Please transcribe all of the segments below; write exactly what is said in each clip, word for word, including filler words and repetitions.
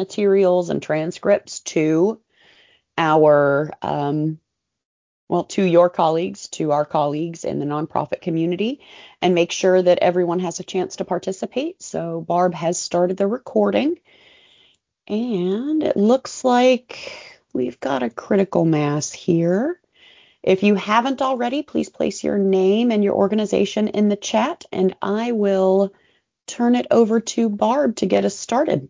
materials and transcripts to our, um, well, to your colleagues, to our colleagues in the nonprofit community, and make sure that everyone has a chance to participate. So Barb has started the recording, and it looks like we've got a critical mass here. If you haven't already, please place your name and your organization in the chat, and I will turn it over to Barb to get us started.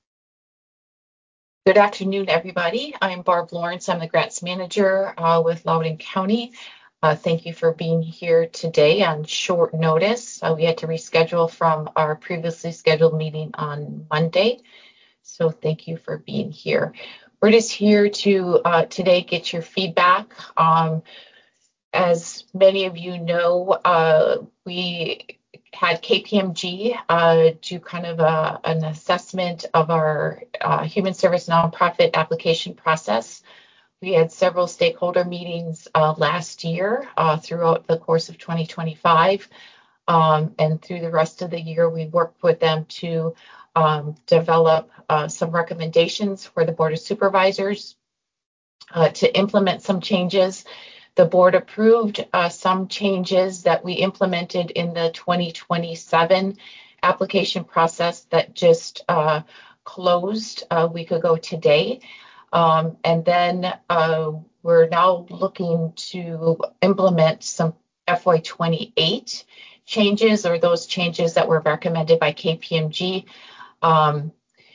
Good afternoon, everybody. I'm Barb Lawrence. I'm the grants manager uh, with Loudoun County. Uh, thank you for being here today on short notice. Uh, we had to reschedule from our previously scheduled meeting on Monday. So thank you for being here. We're just here to uh, today get your feedback. Um, as many of you know, uh, we had K P M G uh, do kind of a, an assessment of our uh, human service nonprofit application process. We had several stakeholder meetings uh, last year uh, throughout the course of twenty twenty-five. Um, and through the rest of the year, we worked with them to um, develop uh, some recommendations for the Board of Supervisors uh, to implement some changes. The board approved uh, some changes that we implemented in the twenty twenty-seven application process that just uh, closed a week ago today. Um, and then uh, we're now looking to implement some F Y twenty-eight changes, or those changes that were recommended by K P M G. Um,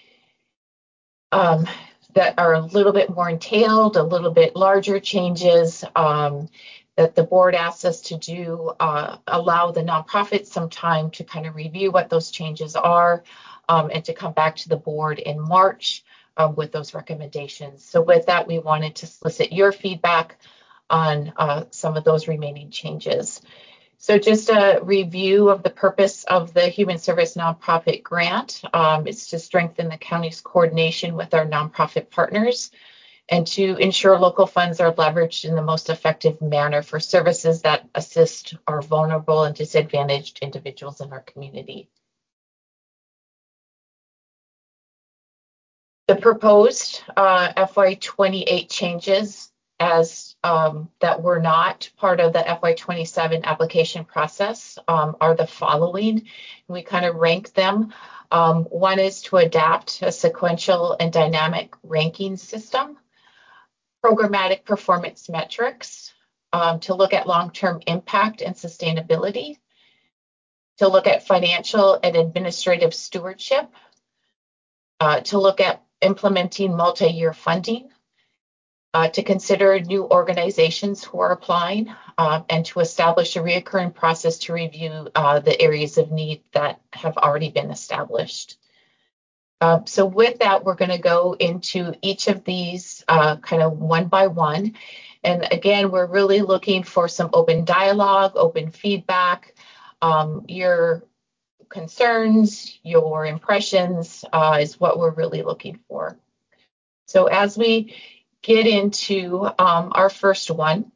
um, that are a little bit more entailed, a little bit larger changes um, that the board asked us to do, uh, allow the nonprofits some time to kind of review what those changes are um, and to come back to the board in March uh, with those recommendations. So with that, we wanted to solicit your feedback on uh, some of those remaining changes. So just a review of the purpose of the Human Service Nonprofit Grant. Um, it's to strengthen the county's coordination with our nonprofit partners and to ensure local funds are leveraged in the most effective manner for services that assist our vulnerable and disadvantaged individuals in our community. The proposed uh, F Y twenty-eight changes as um, that were not part of the F Y twenty-seven application process um, are the following. We kind of rank them. Um, one is to adapt a sequential and dynamic ranking system, programmatic performance metrics, um, to look at long-term impact and sustainability, to look at financial and administrative stewardship, uh, to look at implementing multi-year funding, Uh, to consider new organizations who are applying, uh, and to establish a recurring process to review uh, the areas of need that have already been established. Uh, so with that, we're going to go into each of these uh, kind of one by one. And again, we're really looking for some open dialogue, open feedback, um, your concerns, your impressions uh, is what we're really looking for. So as we get into um, our first one,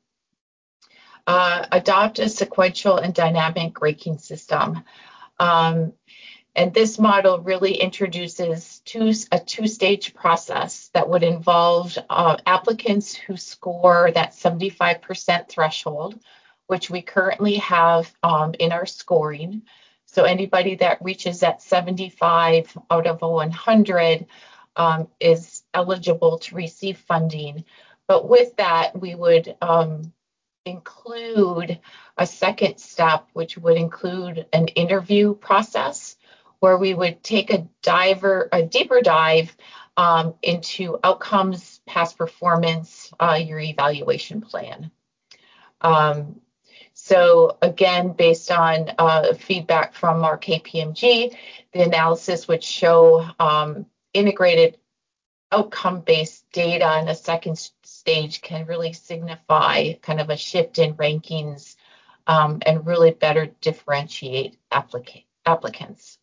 uh, adopt a sequential and dynamic ranking system. Um, and this model really introduces two, a two-stage process that would involve uh, applicants who score that seventy-five percent threshold, which we currently have um, in our scoring. So anybody that reaches that seventy-five out of one hundred um, is eligible to receive funding. But with that, we would um, include a second step, which would include an interview process where we would take a diver, a deeper dive um, into outcomes, past performance, uh, your evaluation plan. Um, so again, based on uh, feedback from our K P M G, the analysis would show um, integrated outcome-based data in a second stage can really signify kind of a shift in rankings um, and really better differentiate applica- applicants.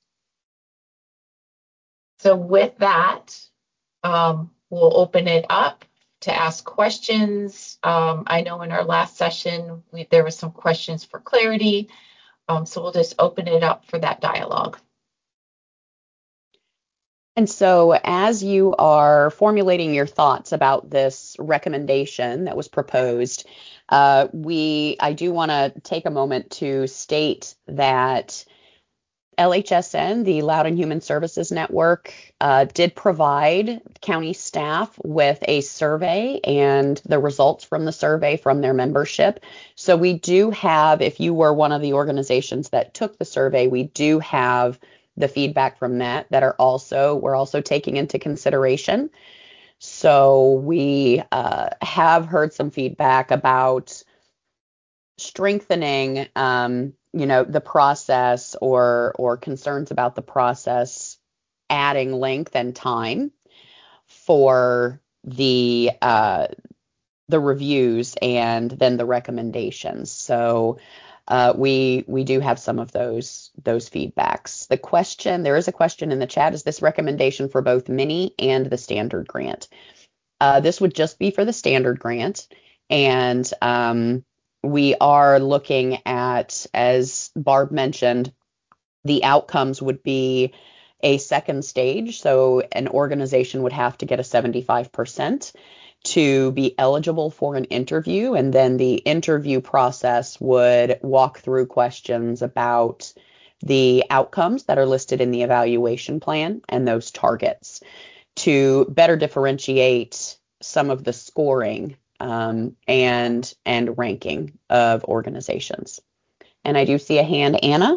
So with that, um, we'll open it up to ask questions. Um, I know in our last session, we, there were some questions for clarity. Um, so we'll just open it up for that dialogue. And so as you are formulating your thoughts about this recommendation that was proposed, uh, we I do want to take a moment to state that L H S N, the Loudoun Human Services Network, uh, did provide county staff with a survey and the results from the survey from their membership. So we do have, if you were one of the organizations that took the survey, we do have the feedback from that that are also, we're also taking into consideration. So we uh, have heard some feedback about strengthening, um, you know, the process or or concerns about the process, adding length and time for the uh, the reviews and then the recommendations. So uh, we we do have some of those those feedbacks. The question, there is a question in the chat: is this recommendation for both mini and the standard grant? Uh, this would just be for the standard grant, and um, we are looking at, as Barb mentioned, the outcomes would be a second stage. So an organization would have to get a seventy-five percent to be eligible for an interview. And then the interview process would walk through questions about the outcomes that are listed in the evaluation plan and those targets to better differentiate some of the scoring um, and and ranking of organizations. And I do see a hand, Anna.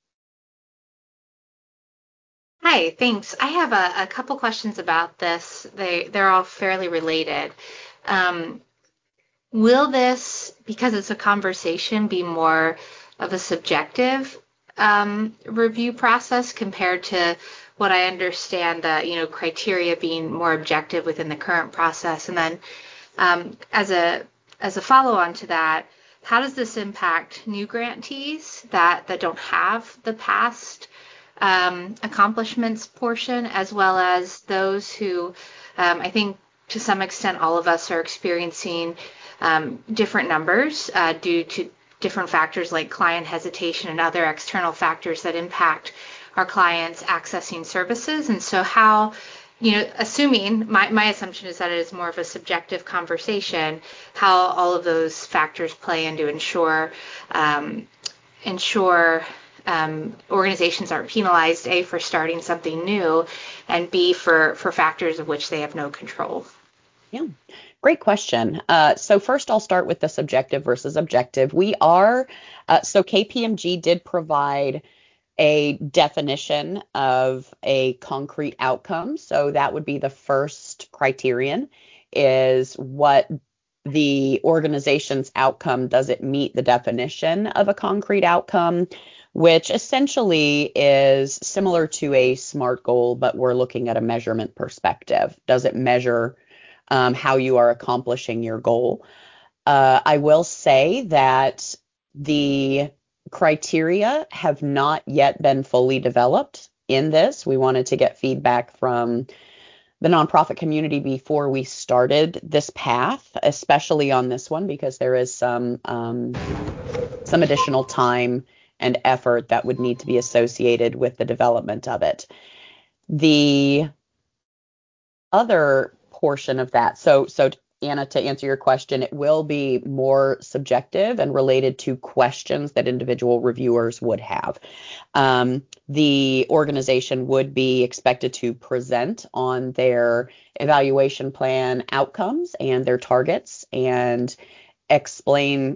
Hi, thanks. I have a, a couple questions about this. They they're all fairly related. Um, will this, because it's a conversation, be more of a subjective um, review process compared to what I understand the you know criteria being more objective within the current process? And then um, as a as a follow-on to that, how does this impact new grantees that that don't have the past um, accomplishments portion, as well as those who um, I think to some extent all of us are experiencing um, different numbers uh, due to different factors like client hesitation and other external factors that impact our clients accessing services. And so how, you know, assuming my, my assumption is that it is more of a subjective conversation, how all of those factors play in to ensure um, ensure um, organizations aren't penalized, A, for starting something new, and B, for, for factors of which they have no control. Yeah, great question. Uh, so first I'll start with the subjective versus objective. We are, uh, so K P M G did provide a definition of a concrete outcome. So that would be the first criterion, is what the organization's outcome, does it meet the definition of a concrete outcome, which essentially is similar to a SMART goal, but we're looking at a measurement perspective. Does it measure um, how you are accomplishing your goal? Uh, I will say that the criteria have not yet been fully developed in this. We wanted to get feedback from the nonprofit community before we started this path, especially on this one, because there is some um, some additional time and effort that would need to be associated with the development of it. The other portion of that, so so Anna, to answer your question, it will be more subjective and related to questions that individual reviewers would have. Um, the organization would be expected to present on their evaluation plan outcomes and their targets and explain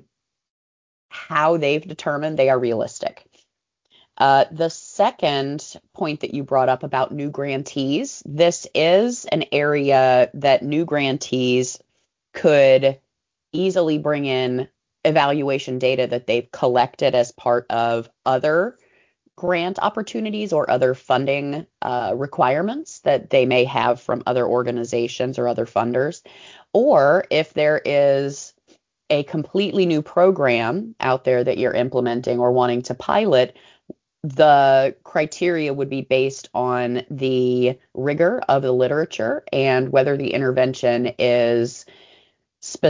how they've determined they are realistic. Uh, the second point that you brought up about new grantees, this is an area that new grantees could easily bring in evaluation data that they've collected as part of other grant opportunities or other funding uh, requirements that they may have from other organizations or other funders. Or if there is a completely new program out there that you're implementing or wanting to pilot, the criteria would be based on the rigor of the literature and whether the intervention is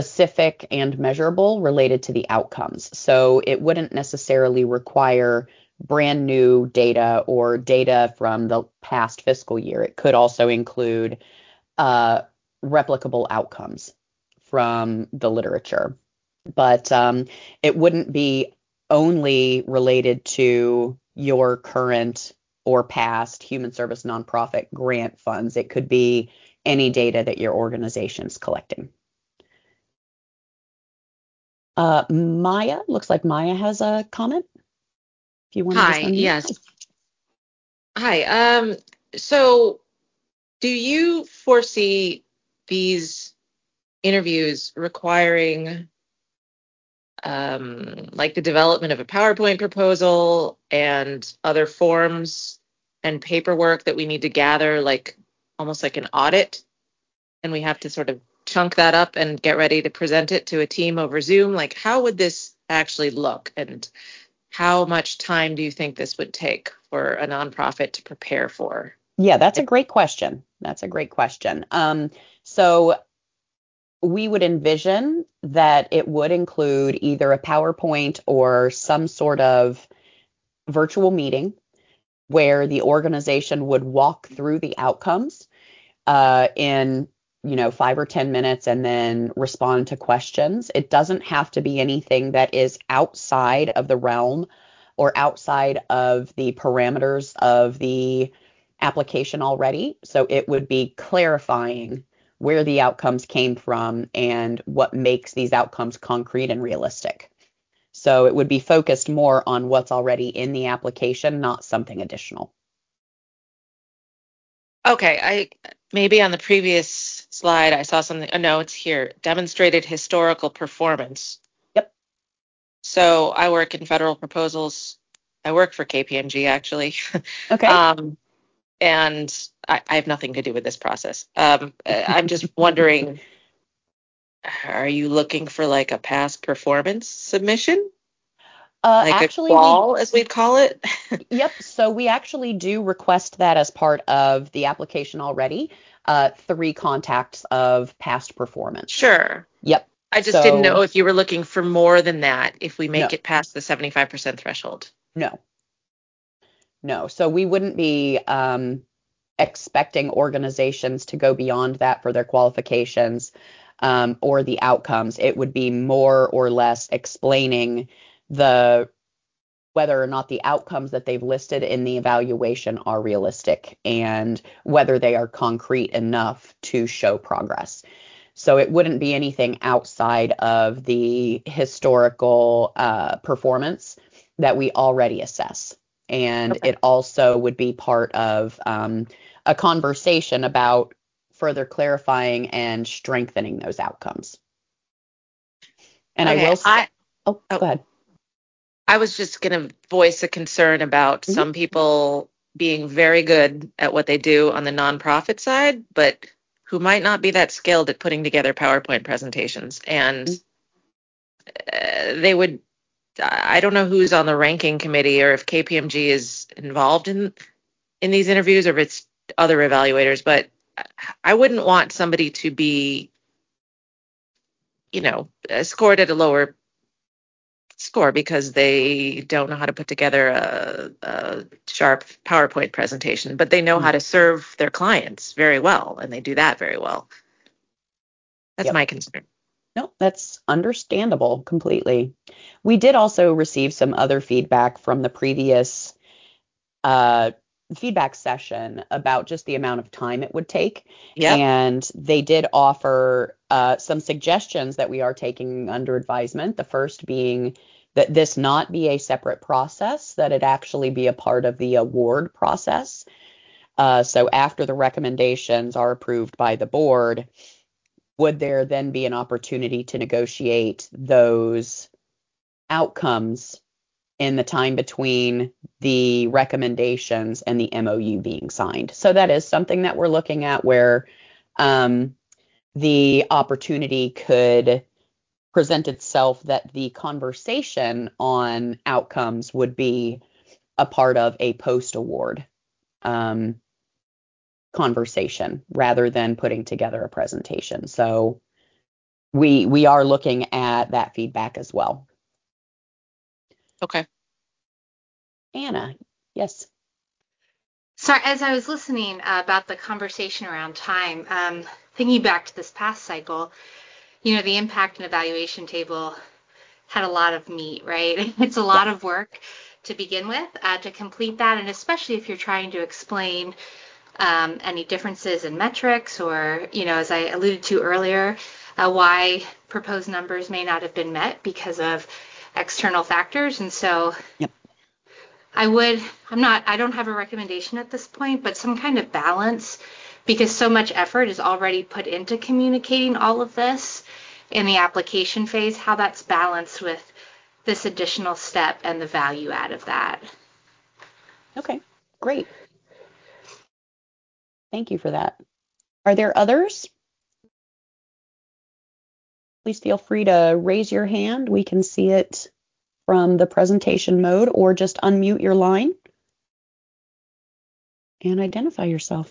specific and measurable related to the outcomes. So it wouldn't necessarily require brand new data or data from the past fiscal year. It could also include uh, replicable outcomes from the literature. But um, it wouldn't be only related to your current or past human service nonprofit grant funds. It could be any data that your organization's collecting. Uh, Maya, looks like Maya has a comment. If you want to just Hi, unmute. yes. Hi. Um, so do you foresee these interviews requiring um, like the development of a PowerPoint proposal and other forms and paperwork that we need to gather, like almost like an audit, and we have to sort of chunk that up and get ready to present it to a team over Zoom? Like, how would this actually look, and how much time do you think this would take for a nonprofit to prepare for? Yeah, that's a great question. That's a great question. Um, so we would envision that it would include either a PowerPoint or some sort of virtual meeting where the organization would walk through the outcomes uh, in, you know, five or ten minutes and then respond to questions. It doesn't have to be anything that is outside of the realm or outside of the parameters of the application already. So it would be clarifying where the outcomes came from and what makes these outcomes concrete and realistic. So it would be focused more on what's already in the application, not something additional. Okay, I maybe on the previous slide I saw something. Oh, no, it's here. Demonstrated historical performance. Yep. So I work in federal proposals. I work for K P M G actually. Okay. um, and I, I have nothing to do with this process. Um, I'm just wondering, are you looking for like a past performance submission? Uh, Like a actually, we qual, as we'd call it? Yep. So we actually do request that as part of the application already. Uh, three contacts of past performance. Sure. Yep. I just didn't know So if you were looking for more than that, if we make no, it past the seventy-five percent threshold. no, no. So we wouldn't be um, expecting organizations to go beyond that for their qualifications um, or the outcomes. It would be more or less explaining the whether or not the outcomes that they've listed in the evaluation are realistic and whether they are concrete enough to show progress. So it wouldn't be anything outside of the historical uh, performance that we already assess. And Okay. it also would be part of um, a conversation about further clarifying and strengthening those outcomes. And I Okay. will. I Oh, oh, go ahead. I was just going to voice a concern about Mm-hmm. some people being very good at what they do on the nonprofit side, but who might not be that skilled at putting together PowerPoint presentations. And uh, they would, I don't know who's on the ranking committee or if K P M G is involved in in these interviews or if it's other evaluators, but I wouldn't want somebody to be, you know, scored at a lower score because they don't know how to put together a, a sharp PowerPoint presentation, but they know how to serve their clients very well, and they do that very well. That's Yep. my concern. No, that's understandable completely. We did also receive some other feedback from the previous uh, feedback session about just the amount of time it would take. Yep. And they did offer uh, some suggestions that we are taking under advisement. The first being that this not be a separate process, that it actually be a part of the award process. Uh, so after the recommendations are approved by the board, would there then be an opportunity to negotiate those outcomes in the time between the recommendations and the M O U being signed? So that is something that we're looking at where um, the opportunity could present itself that the conversation on outcomes would be a part of a post-award um, conversation rather than putting together a presentation. So we we are looking at that feedback as well. Okay. Anna, yes. Sorry, as I was listening uh, about the conversation around time, um, thinking back to this past cycle, you know, the impact and evaluation table had a lot of meat, right? It's a lot of work to begin with uh, to complete that, and especially if you're trying to explain um, any differences in metrics or, you know, as I alluded to earlier, uh, why proposed numbers may not have been met because of external factors. And so Yep. I would, I'm not, I don't have a recommendation at this point, but some kind of balance, because so much effort is already put into communicating all of this in the application phase, how that's balanced with this additional step and the value add of that. Okay, great. Thank you for that. Are there others? Please feel free to raise your hand. We can see it from the presentation mode, or just unmute your line and identify yourself.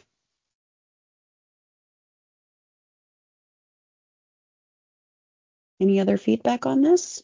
Any other feedback on this?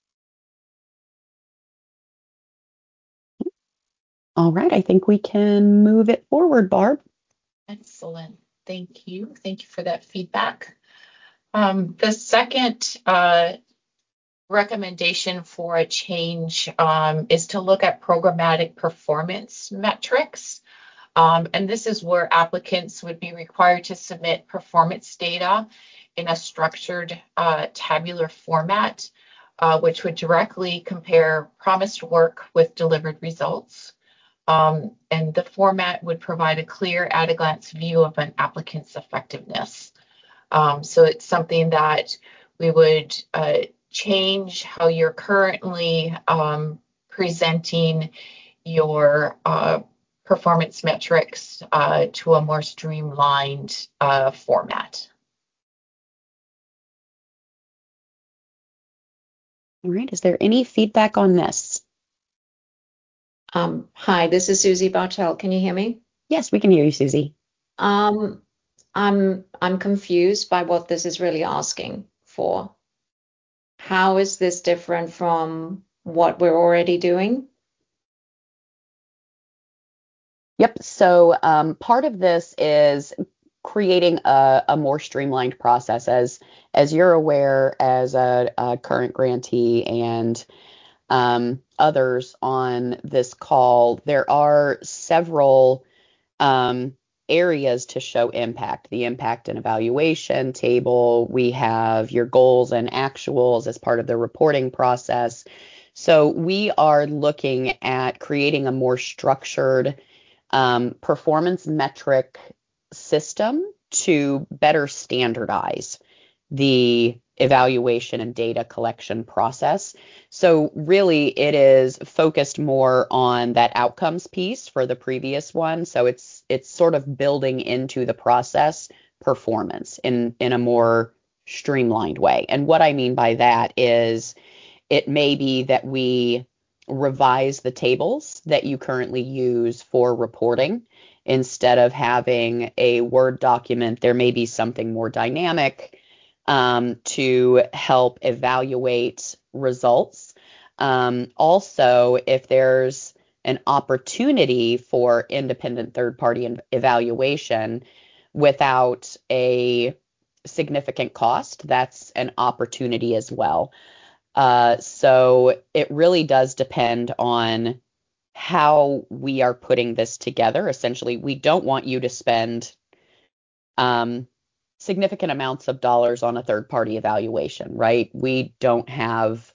All right, I think we can move it forward, Barb. Excellent. Thank you. Thank you for that feedback. Um, the second uh, recommendation for a change um, is to look at programmatic performance metrics. Um, and this is where applicants would be required to submit performance data in a structured uh, tabular format, uh, which would directly compare promised work with delivered results. Um, and the format would provide a clear at-a-glance view of an applicant's effectiveness. Um, so it's something that we would uh, change how you're currently um, presenting your uh, performance metrics uh, to a more streamlined uh, format. All right, is there any feedback on this? Um, hi, this is Susie Bartell. Can you hear me? Yes, we can hear you, Susie. Um, I'm I'm confused by what this is really asking for. How is this different from what we're already doing? Yep, so um, part of this is creating a, a more streamlined process. As as you're aware, as a, a current grantee and um, others on this call, there are several um, areas to show impact. The impact and evaluation table. We have your goals and actuals as part of the reporting process. So we are looking at creating a more structured um, performance metric system to better standardize the evaluation and data collection process. So really it is focused more on that outcomes piece for the previous one. So it's it's sort of building into the process performance in in a more streamlined way. And what I mean by that is it may be that we revise the tables that you currently use for reporting. Instead of having a Word document, there may be something more dynamic um, to help evaluate results. Um, also, if there's an opportunity for independent third-party evaluation without a significant cost, that's an opportunity as well. Uh, so it really does depend on how we are putting this together. Essentially, we don't want you to spend um, significant amounts of dollars on a third party evaluation, right? We don't have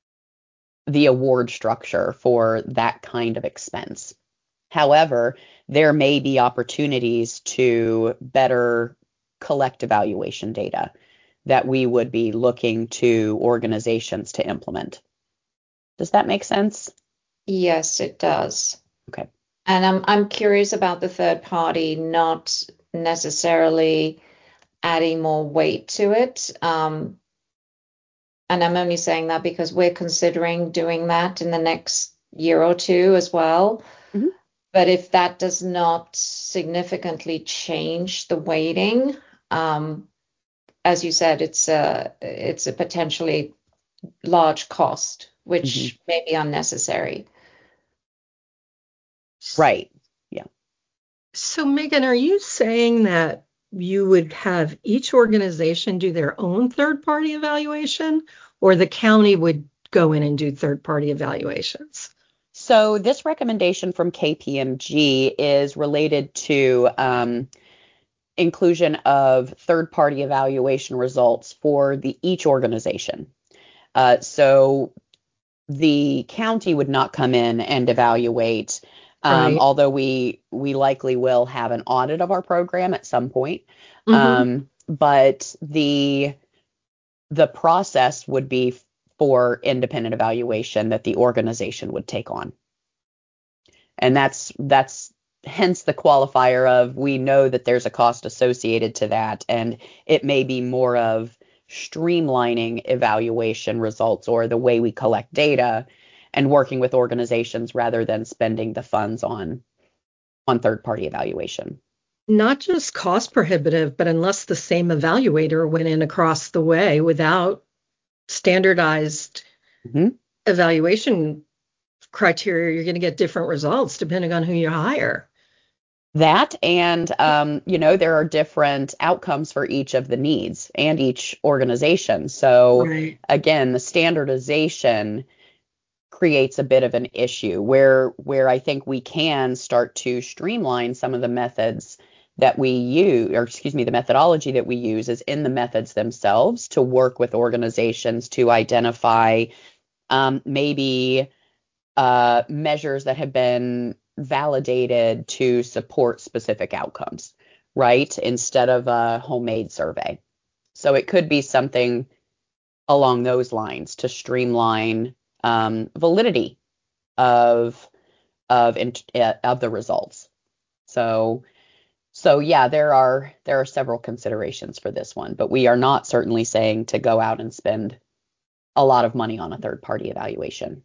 the award structure for that kind of expense. However, there may be opportunities to better collect evaluation data that we would be looking to organizations to implement. Does that make sense? Yes, it does. Okay. And I'm I'm curious about the third party not necessarily adding more weight to it. Um, and I'm only saying that because we're considering doing that in the next year or two as well. Mhm. But if that does not significantly change the weighting, um, as you said, it's a it's a potentially large cost, Mhm. which may be unnecessary. Right. Yeah. So, Megan, are you saying that you would have each organization do their own third-party evaluation, or the county would go in and do third-party evaluations? So this recommendation from K P M G is related to um, inclusion of third-party evaluation results for the each organization. Uh, so the county would not come in and evaluate, um, Right. although we we likely will have an audit of our program at some point. Mhm. Um, but the the process would be for independent evaluation that the organization would take on. And that's that's hence the qualifier of we know that there's a cost associated to that, and it may be more of streamlining evaluation results or the way we collect data and working with organizations rather than spending the funds on on third-party evaluation. Not just cost prohibitive, but unless the same evaluator went in across the way without standardized Mm-hmm. evaluation criteria, you're going to get different results depending on who you hire. That and, um, you know, there are different outcomes for each of the needs and each organization. So Right. again, the standardization creates a bit of an issue where where I think we can start to streamline some of the methods that we use, or excuse me, the methodology that we use is in the methods themselves to work with organizations to identify um, maybe uh, measures that have been validated to support specific outcomes, right? Instead of a homemade survey. So it could be something along those lines to streamline um, validity of of uh, of the results. So so yeah, there are there are several considerations for this one, but we are not certainly saying to go out and spend a lot of money on a third party evaluation.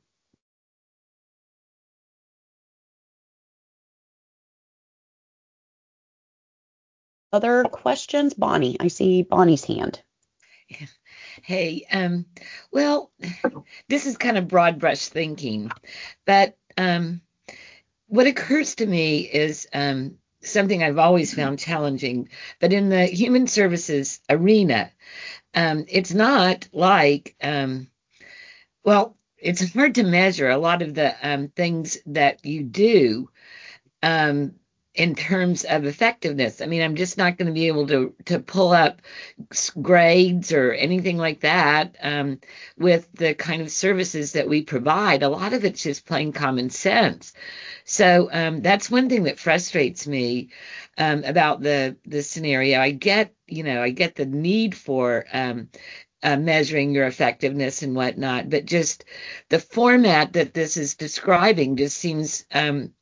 Other questions? Bonnie, I see Bonnie's hand. Hey, um, well, this is kind of broad brush thinking, but um, what occurs to me is um, something I've always found challenging, but in the human services arena, um, it's not like, um, well, it's hard to measure a lot of the um, things that you do. Um, in terms of effectiveness. I mean, I'm just not going to be able to to pull up grades or anything like that um, with the kind of services that we provide. A lot of it's just plain common sense. So um, that's one thing that frustrates me um, about the the scenario. I get, you know, I get the need for um, uh, measuring your effectiveness and whatnot, but just the format that this is describing just seems um,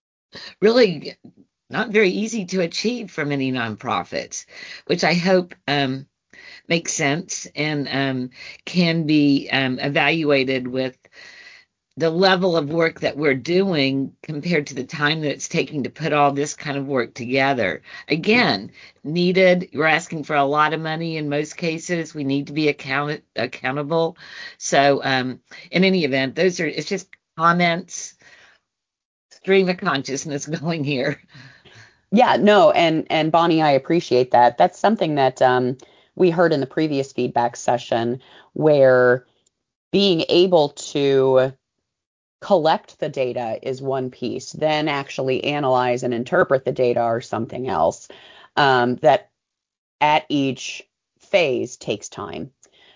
really not very easy to achieve for many nonprofits, which I hope um, makes sense and um, can be um, evaluated with the level of work that we're doing compared to the time that it's taking to put all this kind of work together. Again, needed. We're asking for a lot of money in most cases. We need to be account- accountable. So um, in any event, those are, it's just comments, stream of consciousness going here. Yeah, no, and and Bonnie, I appreciate that. That's something that um, we heard in the previous feedback session, where being able to collect the data is one piece, then actually analyze and interpret the data are something else. Um, that at each phase takes time.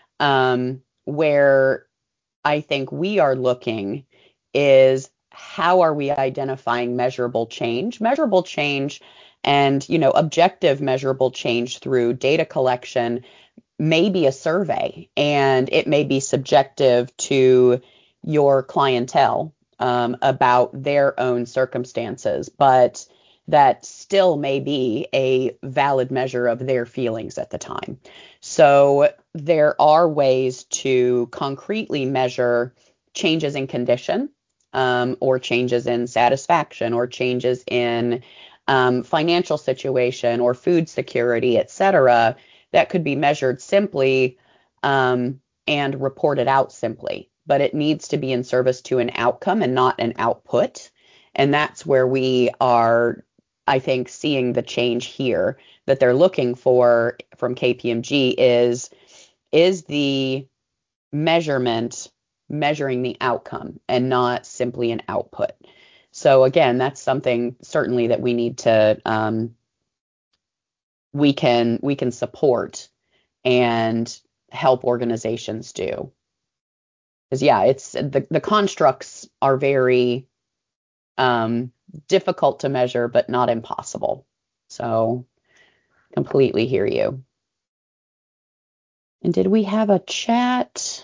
Um, where I think we are looking is how are we identifying measurable change? Measurable change and, you know, objective measurable change through data collection may be a survey, and it may be subjective to your clientele um, about their own circumstances, but that still may be a valid measure of their feelings at the time. So there are ways to concretely measure changes in condition, um, or changes in satisfaction, or changes in um, financial situation or food security, et cetera, that could be measured simply um, and reported out simply. But it needs to be in service to an outcome and not an output. And that's where we are, I think, seeing the change here that they're looking for from K P M G is, is the measurement measuring the outcome and not simply an output. So again, that's something certainly that we need to, um, we can, we can support and help organizations do. Because yeah, it's the, the constructs are very um, difficult to measure, but not impossible. So completely hear you. And did we have a chat?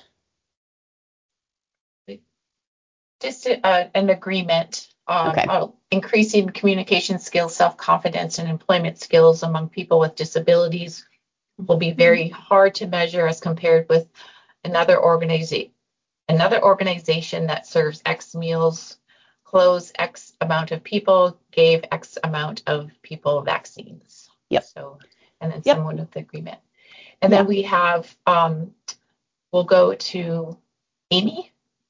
Just uh, an agreement um, Okay. on increasing communication skills, self-confidence, and employment skills among people with disabilities will be very hard to measure as compared with another organization, another organization that serves X meals, clothes X amount of people, gave X amount of people vaccines. Yep. So, and then Yep. someone with the agreement. And Yeah. then we have, um, we'll go to Amy.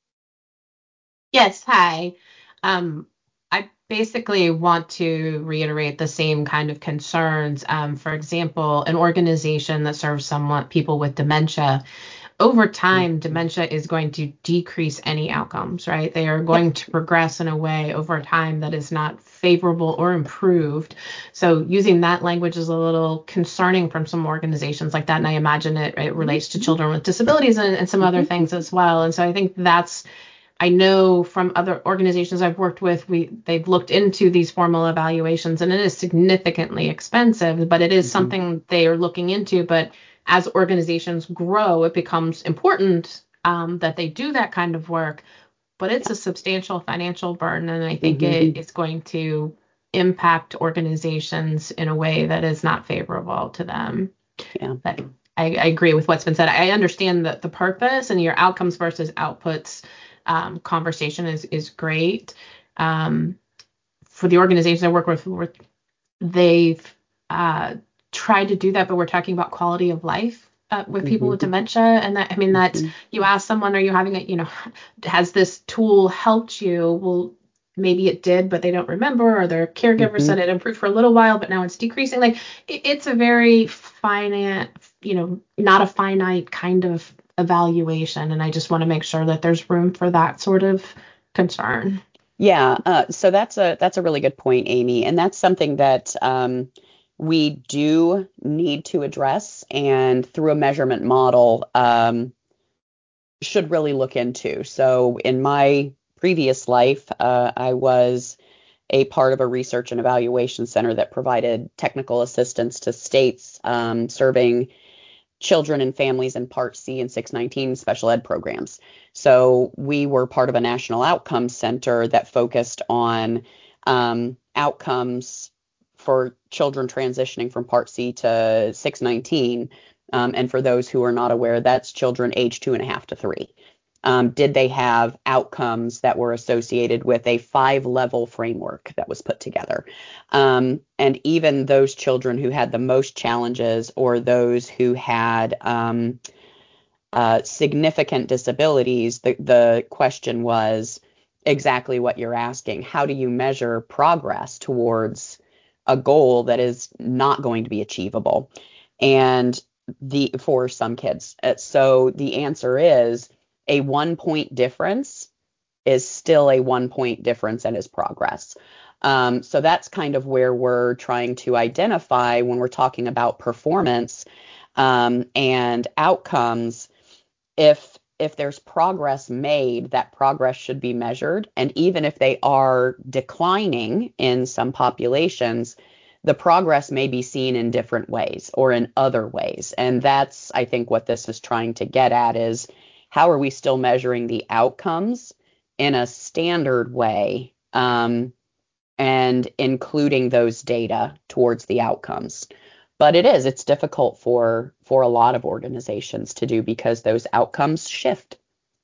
Yes, hi. Um, I basically want to reiterate the same kind of concerns. Um, for example, an organization that serves someone people with dementia, over time, dementia is going to decrease any outcomes, right? They are going to progress in a way over time that is not favorable or improved. So using that language is a little concerning from some organizations like that. And I imagine it, it relates to children with disabilities and, and some other things as well. And so I think that's, I know from other organizations I've worked with, we they've looked into these formal evaluations, and it is significantly expensive, but it is Mhm. something they are looking into. But as organizations grow, it becomes important um, that they do that kind of work. But it's a substantial financial burden, and I think Mhm. it is going to impact organizations in a way that is not favorable to them. Yeah. But I, I agree with what's been said. I understand that the purpose and your outcomes versus outputs um, conversation is is great. Um, for the organizations I work with, we're- they've uh, tried to do that, but we're talking about quality of life uh, with people with Mhm. dementia, and that I mean that's Mhm. you ask someone, are you having a you know, has this tool helped you? Well, maybe it did, but they don't remember, or their caregiver Mhm. said it improved for a little while, but now it's decreasing. Like it, it's a very finite, you know, not a finite kind of evaluation, and I just want to make sure that there's room for that sort of concern. Yeah, uh, so that's a that's a really good point, Amy, and that's something that um, we do need to address, and through a measurement model, um, should really look into. So, in my previous life, uh, I was a part of a research and evaluation center that provided technical assistance to states um, serving children and families in Part C and six nineteen special ed programs. So we were part of a national outcomes center that focused on um, outcomes for children transitioning from Part C to six nineteen. Um, and for those who are not aware, that's children age two and a half to three. Um, did they have outcomes that were associated with a five level framework that was put together? Um, and even those children who had the most challenges or those who had um, uh, significant disabilities, the, the question was exactly what you're asking. How do you measure progress towards a goal that is not going to be achievable? And the for some kids. Uh, So the answer is a one point difference is still a one point difference and is progress. Um, so that's kind of where we're trying to identify when we're talking about performance um, and outcomes. If if there's progress made, that progress should be measured. And even if they are declining in some populations, the progress may be seen in different ways or in other ways. And that's, I think, what this is trying to get at is how are we still measuring the outcomes in a standard way um, and including those data towards the outcomes. But it is, it's difficult for for a lot of organizations to do because those outcomes shift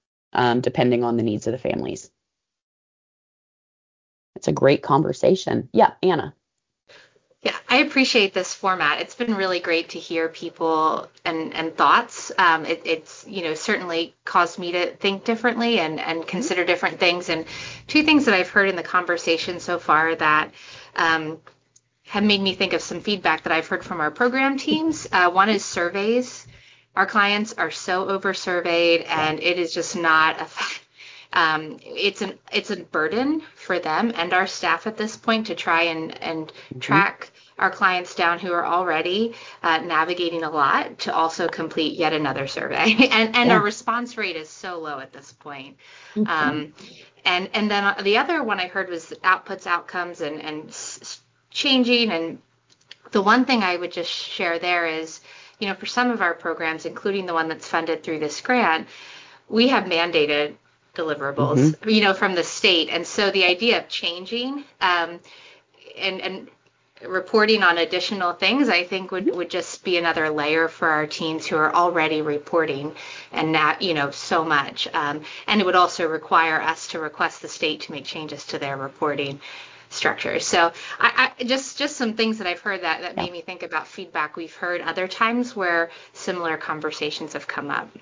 um, depending on the needs of the families. It's a great conversation. Yeah, Anna. Yeah, I appreciate this format. It's been really great to hear people and, and thoughts. Um, it, it's, you know, certainly caused me to think differently and, and consider different things. And two things that I've heard in the conversation so far that um, have made me think of some feedback that I've heard from our program teams. Uh, one is surveys. Our clients are so over surveyed, and it is just not a um, it's an it's a burden for them and our staff at this point to try and and Mm-hmm. track our clients down who are already uh, navigating a lot to also complete yet another survey. and and Yeah. our response rate is so low at this point. Mhm. Um, and and then the other one I heard was outputs, outcomes, and and s- changing. And the one thing I would just share there is, you know, for some of our programs, including the one that's funded through this grant, we have mandated deliverables, Mhm. you know, from the state. And so the idea of changing um, and, and reporting on additional things, I think would, would just be another layer for our teams who are already reporting and not, you know, so much. Um, and it would also require us to request the state to make changes to their reporting structures. So I, I just just some things that I've heard that, that Yeah. made me think about feedback we've heard other times where similar conversations have come up.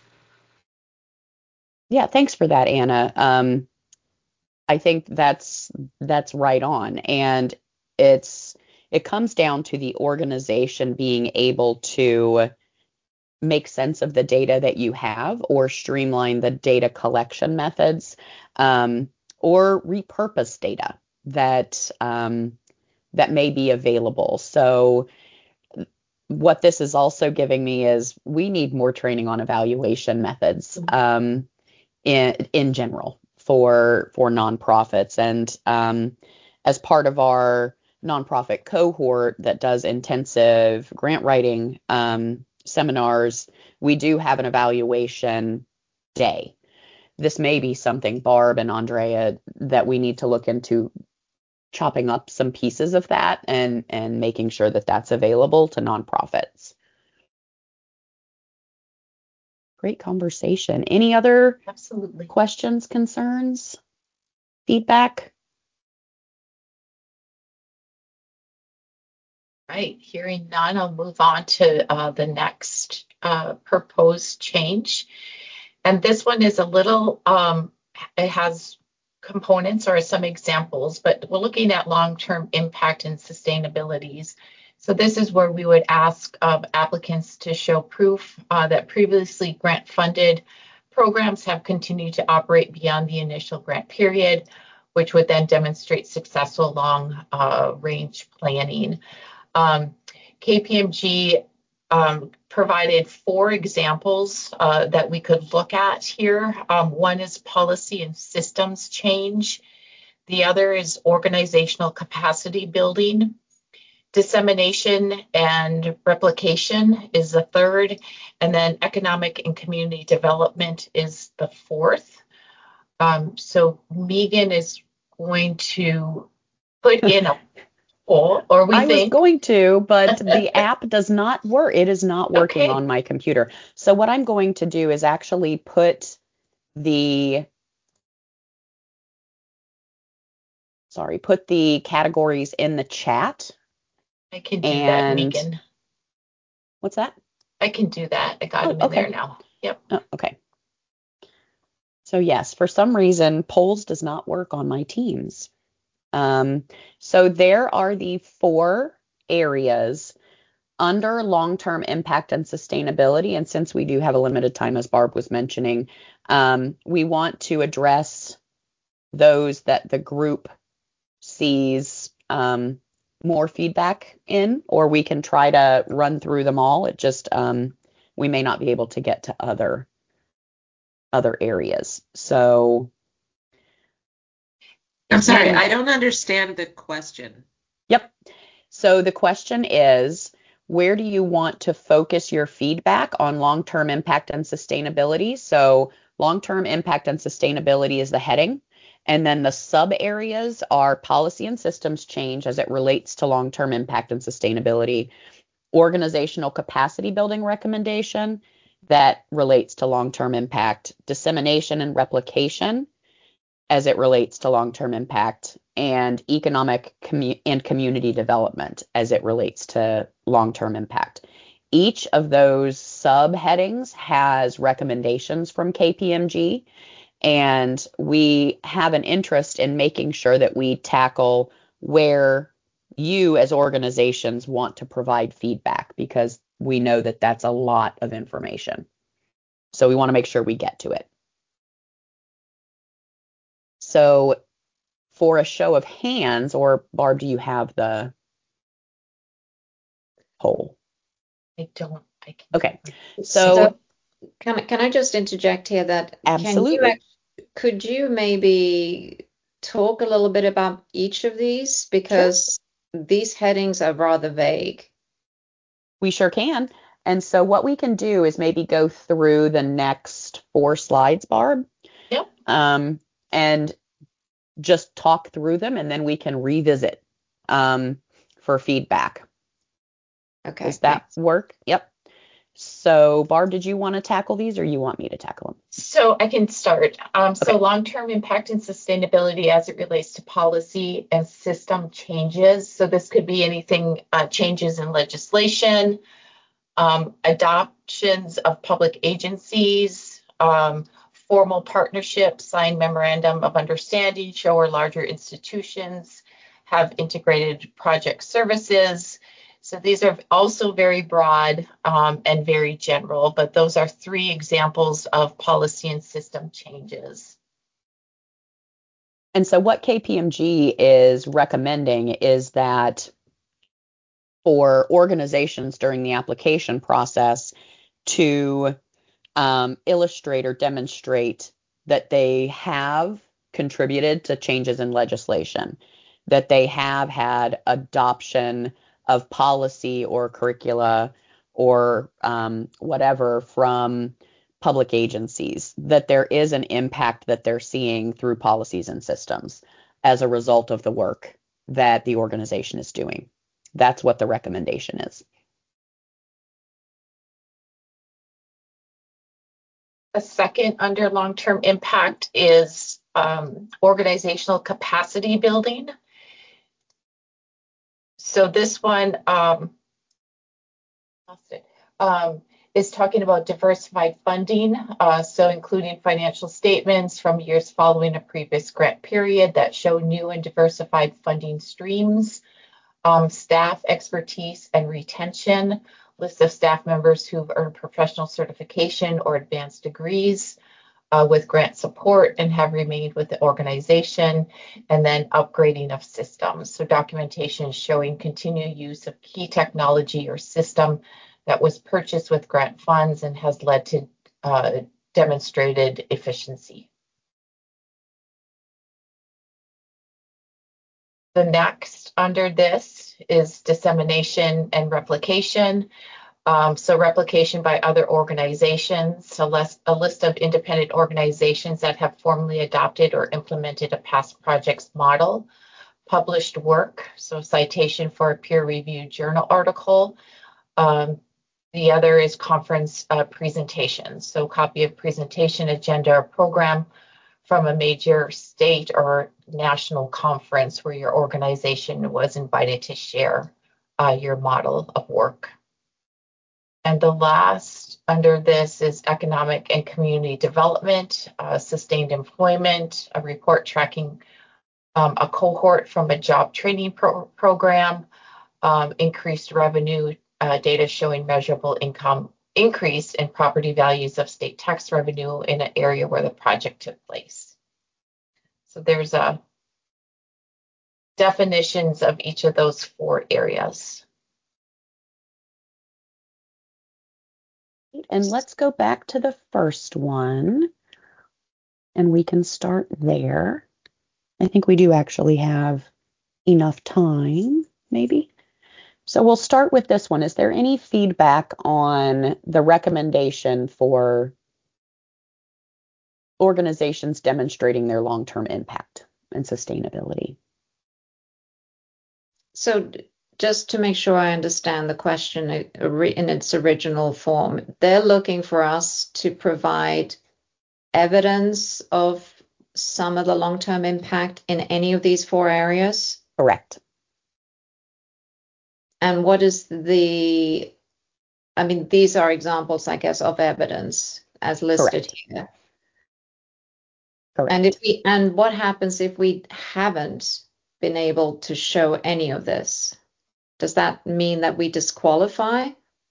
Yeah, thanks for that, Anna. Um, I think that's that's right on. And it's it comes down to the organization being able to make sense of the data that you have or streamline the data collection methods, um, or repurpose data that um, that may be available. So what this is also giving me is we need more training on evaluation methods. Um, in in general for for nonprofits. And um, as part of our nonprofit cohort that does intensive grant writing um, seminars, we do have an evaluation day. This may be something, Barb and Andrea, that we need to look into chopping up some pieces of that and and making sure that that's available to nonprofits. Great conversation. Any other Absolutely. questions, concerns, feedback? Right. Hearing none, I'll move on to uh, the next uh, proposed change. And this one is a little, um, it has components or some examples, but we're looking at long-term impact and sustainabilities. So this is where we would ask um, applicants to show proof uh, that previously grant-funded programs have continued to operate beyond the initial grant period, which would then demonstrate successful long-range uh, planning. Um, K P M G um, provided four examples uh, that we could look at here. Um, one is policy and systems change. The other is organizational capacity building. Dissemination and replication is the third. And then economic and community development is the fourth. Um, so Megan is going to put in a poll, or we I was think. going to, but the app does not work. It is not working Okay. on my computer. So what I'm going to do is actually put the, sorry, put the categories in the chat. I can do that, And Megan. what's that? I can do that. I got Oh, them in there okay. now. Yep. Oh, okay. So yes, for some reason, polls does not work on my Teams. Um, so there are the four areas under long-term impact and sustainability. And since we do have a limited time, as Barb was mentioning, um, we want to address those that the group sees um, more feedback in, or we can try to run through them all. It just, um, we may not be able to get to other other areas. So I'm sorry, again, I don't understand the question. yep. So the question is, where do you want to focus your feedback on long-term impact and sustainability? So long-term impact and sustainability is the heading. And then the sub areas are policy and systems change as it relates to long-term impact and sustainability, organizational capacity building recommendation that relates to long-term impact, dissemination and replication, as it relates to long-term impact, and economic commu- and community development as it relates to long-term impact. Each of those subheadings has recommendations from K P M G, and we have an interest in making sure that we tackle where you as organizations want to provide feedback, because we know that that's a lot of information. So we want to make sure we get to it. So for a show of hands, or Barb, do you have the poll? I don't. I can. Okay. So, So can I, can I just interject here that can you absolutely. act- could you maybe talk a little bit about each of these, because these headings are rather vague. We sure can. And so what we can do is maybe go through the next four slides, Barb. Yep. Um, and just talk through them, and then we can revisit um, for feedback. Okay. Does that thanks. work? Yep. So Barb, did you want to tackle these, or you want me to tackle them? So I can start. Um, so Okay. long-term impact and sustainability as it relates to policy and system changes. So this could be anything, uh, changes in legislation, um, adoptions of public agencies, um, formal partnerships, signed memorandum of understanding, show where larger institutions have integrated project services. So these are also very broad um, and very general, but those are three examples of policy and system changes. And so what K P M G is recommending is that for organizations during the application process to um, illustrate or demonstrate that they have contributed to changes in legislation, that they have had adoption of policy or curricula or um, whatever from public agencies, that there is an impact that they're seeing through policies and systems as a result of the work that the organization is doing. That's what the recommendation is. A second under long-term impact is um, organizational capacity building. So this one um, um, is talking about diversified funding, uh, so including financial statements from years following a previous grant period that show new and diversified funding streams, um, staff expertise and retention, list of staff members who've earned professional certification or advanced degrees uh, with grant support and have remained with the organization, and then upgrading of systems. So documentation showing continued use of key technology or system that was purchased with grant funds and has led to uh, demonstrated efficiency. The next under this is dissemination and replication. Um, so replication by other organizations, a, less, a list of independent organizations that have formally adopted or implemented a past projects model, published work, so citation for a peer-reviewed journal article. Um, the other is conference uh, presentations, so copy of presentation, agenda, or program from a major state or national conference where your organization was invited to share uh, your model of work. And the last under this is economic and community development, uh, sustained employment, a report tracking um, a cohort from a job training pro program, um, increased revenue, uh, data showing measurable income increase in property values of state tax revenue in an area where the project took place. So there's a definitions of each of those four areas. And let's go back to the first one, and we can start there. I think we do actually have enough time, maybe. So we'll start with this one. Is there any feedback on the recommendation for organizations demonstrating their long-term impact and sustainability? So just to make sure I understand the question in its original form, they're looking for us to provide evidence of some of the long-term impact in any of these four areas? Correct. And what is the, I mean, these are examples, I guess, of evidence as listed Correct. here. Correct. And if we, and what happens if we haven't been able to show any of this? Does that mean that we disqualify?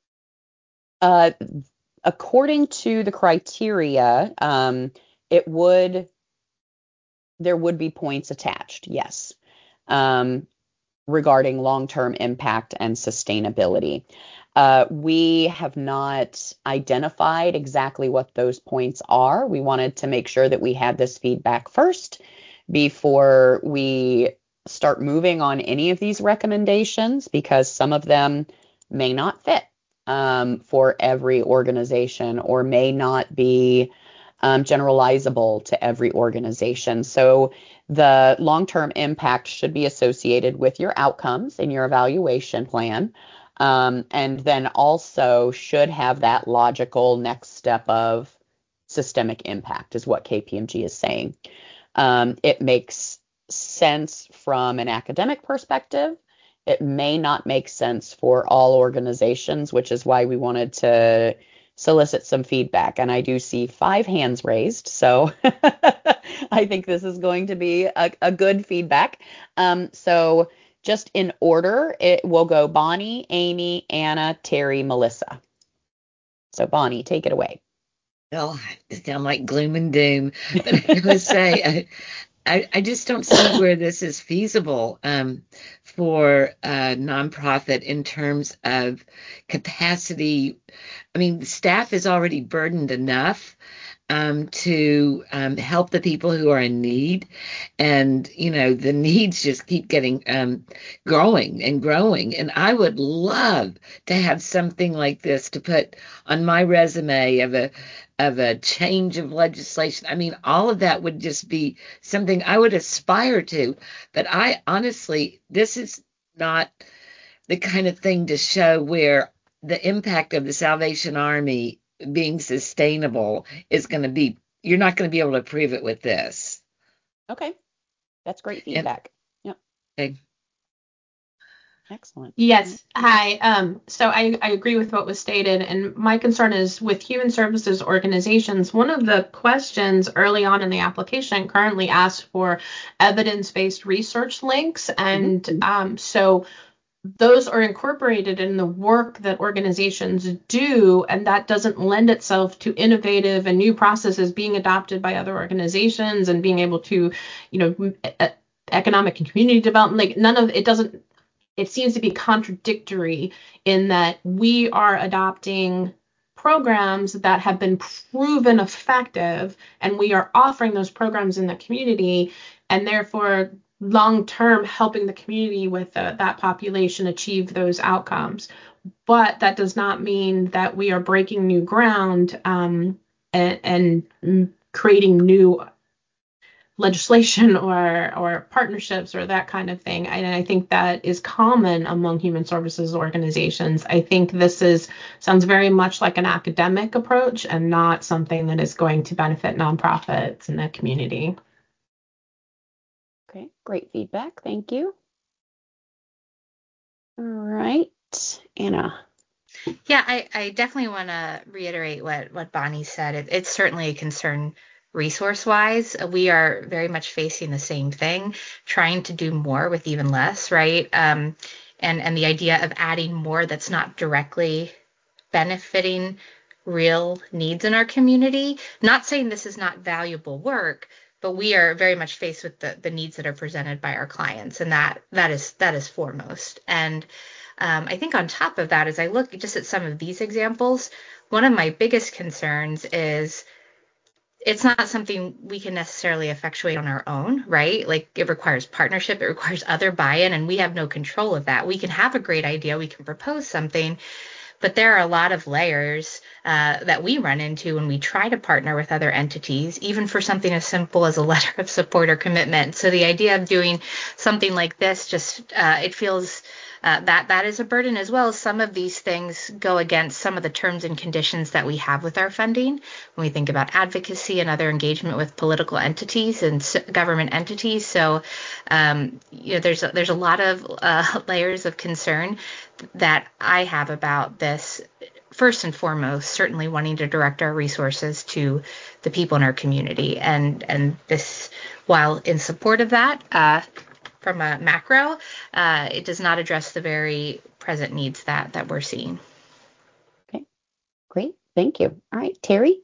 Uh, according to the criteria, um, it would, there would be points attached, yes, um, regarding long-term impact and sustainability. Uh, we have not identified exactly what those points are. We wanted to make sure that we had this feedback first before we start moving on any of these recommendations, because some of them may not fit um, for every organization or may not be um, generalizable to every organization. So the long-term impact should be associated with your outcomes in your evaluation plan. Um, and then also should have that logical next step of systemic impact is what K P M G is saying. Um, it makes sense from an academic perspective. It may not make sense for all organizations, which is why we wanted to solicit some feedback. And I do see five hands raised, so I think this is going to be a, a good feedback. Um, so just in order, it will go Bonnie, Amy, Anna, Terry, Melissa. So Bonnie, take it away. Well, it sounds like gloom and doom, but I gotta say, I, I, I just don't see where this is feasible um, for a nonprofit in terms of capacity. I mean, the staff is already burdened enough um, to um, help the people who are in need. And, you know, the needs just keep getting um, growing and growing. And I would love to have something like this to put on my resume of a of a change of legislation. I mean, all of that would just be something I would aspire to. But I honestly, this is not the kind of thing to show where the impact of the Salvation Army being sustainable is going to be, you're not going to be able to prove it with this. Okay. That's great And, feedback. Yep. okay. Excellent. Yes. Hi. Um, so I, I agree with what was stated. And my concern is with human services organizations, one of the questions early on in the application currently asks for evidence-based research links. And Mm-hmm. um, so those are incorporated in the work that organizations do, and that doesn't lend itself to innovative and new processes being adopted by other organizations and being able to, you know, economic and community development. Like none of it doesn't, it seems to be contradictory in that we are adopting programs that have been proven effective, and we are offering those programs in the community, and therefore long-term helping the community with the, that population achieve those outcomes. But that does not mean that we are breaking new ground um, and, and creating new legislation or or partnerships or that kind of thing. And I think that is common among human services organizations. I think this is sounds very much like an academic approach and not something that is going to benefit nonprofits in the community. Okay, great feedback. Thank you. All right, Anna. Yeah, I, I definitely want to reiterate what, what Bonnie said. It, it's certainly a concern resource wise. We are very much facing the same thing, trying to do more with even less, right? Um, and, and the idea of adding more that's not directly benefiting real needs in our community. Not saying this is not valuable work, but we are very much faced with the, the needs that are presented by our clients, and that that is that is foremost. And um, I think on top of that, as I look just at some of these examples, one of my biggest concerns is it's not something we can necessarily effectuate on our own, right? Like it requires partnership, it requires other buy-in, and we have no control of that. We can have a great idea, we can propose something, but there are a lot of layers uh, that we run into when we try to partner with other entities, even for something as simple as a letter of support or commitment. So the idea of doing something like this, just uh, it feels uh, that that is a burden as well. Some of these things go against some of the terms and conditions that we have with our funding. When we think about advocacy and other engagement with political entities and s- government entities, so um, you know, there's a, there's a lot of uh, layers of concern that I have about this. First and foremost, certainly wanting to direct our resources to the people in our community, and and this, while in support of that, uh, from a macro, uh, it does not address the very present needs that that we're seeing. Okay, great, thank you. All right, Terry.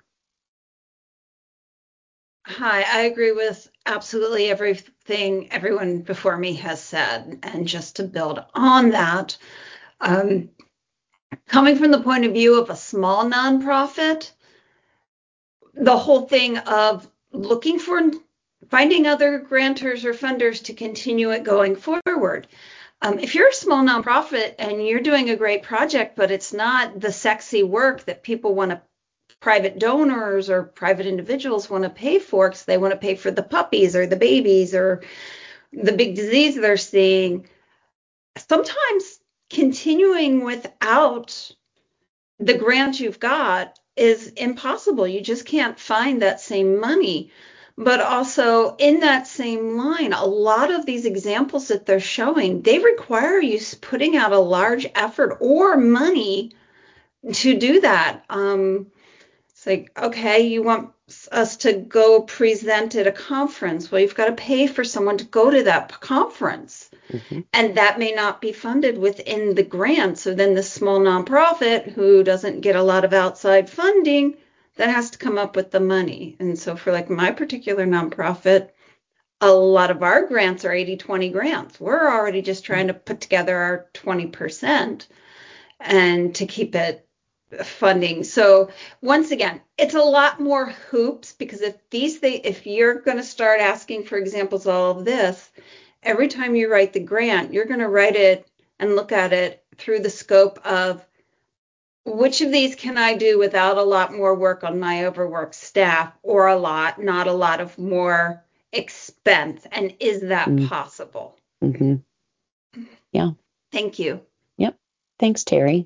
Hi, I agree with absolutely everything everyone before me has said, and just to build on that. Um, Coming from the point of view of a small nonprofit, the whole thing of looking for finding other grantors or funders to continue it going forward. Um, if you're a small nonprofit and you're doing a great project, but it's not the sexy work that people want to, private donors or private individuals want to pay for, because they want to pay for the puppies or the babies or the big disease they're seeing, sometimes continuing without the grant you've got is impossible. You just can't find that same money. But also in that same line, a lot of these examples that they're showing, they require you putting out a large effort or money to do that. Um, it's like, okay, you want us to go present at a conference. Well, you've got to pay for someone to go to that conference. Mm-hmm. And that may not be funded within the grant. So then the small nonprofit who doesn't get a lot of outside funding, that has to come up with the money. And so for like my particular nonprofit, a lot of our grants are eighty twenty grants. We're already just trying to put together our twenty percent and to keep it funding. So once again, it's a lot more hoops, because if these things, if you're going to start asking for examples of all of this, every time you write the grant, you're going to write it and look at it through the scope of which of these can I do without a lot more work on my overworked staff, or a lot, not a lot of more expense. And is that mm. possible? Mm-hmm. Yeah. Thank you. Yep. Thanks, Terry.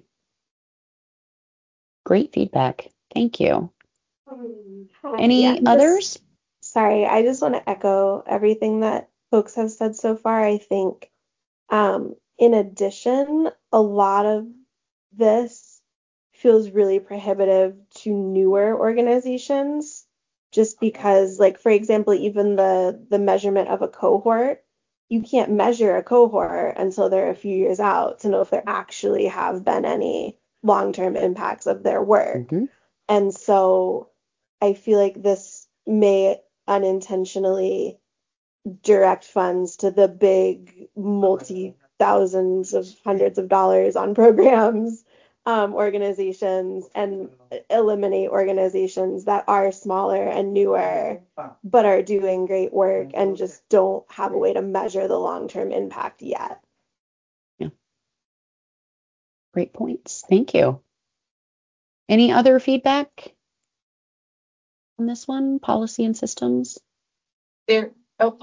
Great feedback. Thank you. Um, Any yeah, others? Just, sorry, I just want to echo everything that folks have said so far. I think, um, in addition, a lot of this feels really prohibitive to newer organizations, just because, like, for example, even the the measurement of a cohort, you can't measure a cohort until they're a few years out to know if there actually have been any long-term impacts of their work. Mm-hmm. And so I feel like this may unintentionally direct funds to the big multi thousands of hundreds of dollars on programs um, organizations, and eliminate organizations that are smaller and newer but are doing great work and just don't have a way to measure the long-term impact yet. Yeah. Great points. Thank you. Any other feedback on this one? Policy and systems? There, oh,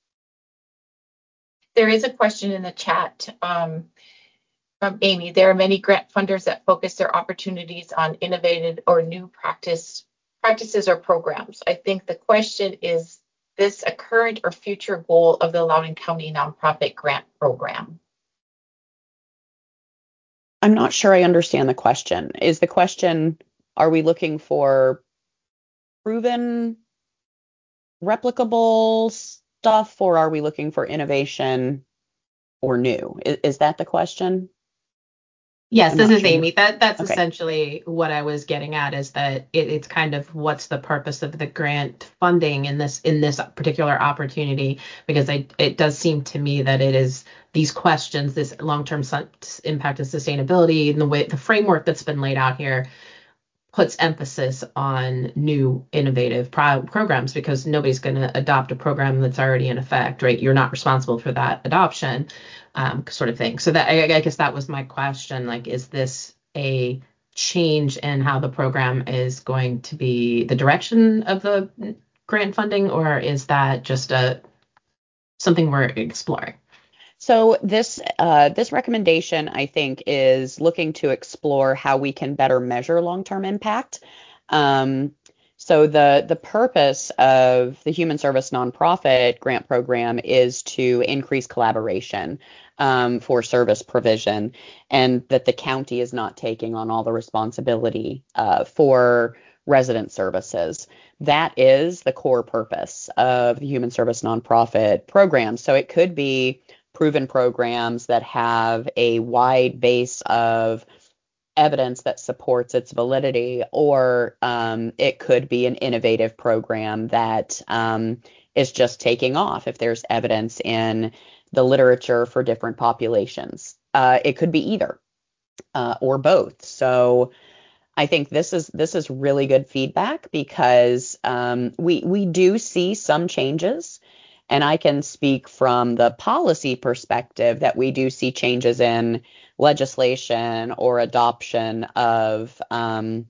there is a question in the chat um, from Amy. There are many grant funders that focus their opportunities on innovative or new practice practices or programs. I think the question is this a current or future goal of the Loudoun County Nonprofit Grant Program? I'm not sure I understand the question. Is the question, are we looking for proven, replicable stuff, or are we looking for innovation or new? Is, is that the question? Yes, I'm this is sure. Amy. That that's okay. Essentially what I was getting at, is that it, it's kind of what's the purpose of the grant funding in this in this particular opportunity, because I, it does seem to me that it is these questions, this long-term impact and sustainability, and the way the framework that's been laid out here puts emphasis on new innovative pro- programs, because nobody's going to adopt a program that's already in effect, right? You're not responsible for that adoption, um, sort of thing. So that I, I guess that was my question. Like, is this a change in how the program is going to be, the direction of the grant funding, or is that just a something we're exploring? So this uh, this recommendation, I think, is looking to explore how we can better measure long-term impact. Um, so the the purpose of the Human Service Nonprofit Grant Program is to increase collaboration um, for service provision, and that the county is not taking on all the responsibility uh, for resident services. That is the core purpose of the Human Service Nonprofit Program. So it could be proven programs that have a wide base of evidence that supports its validity, or um, it could be an innovative program that um, is just taking off if there's evidence in the literature for different populations. Uh, it could be either uh, or both. So I think this is this is really good feedback because um, we we do see some changes. And I can speak from the policy perspective that we do see changes in legislation or adoption of um,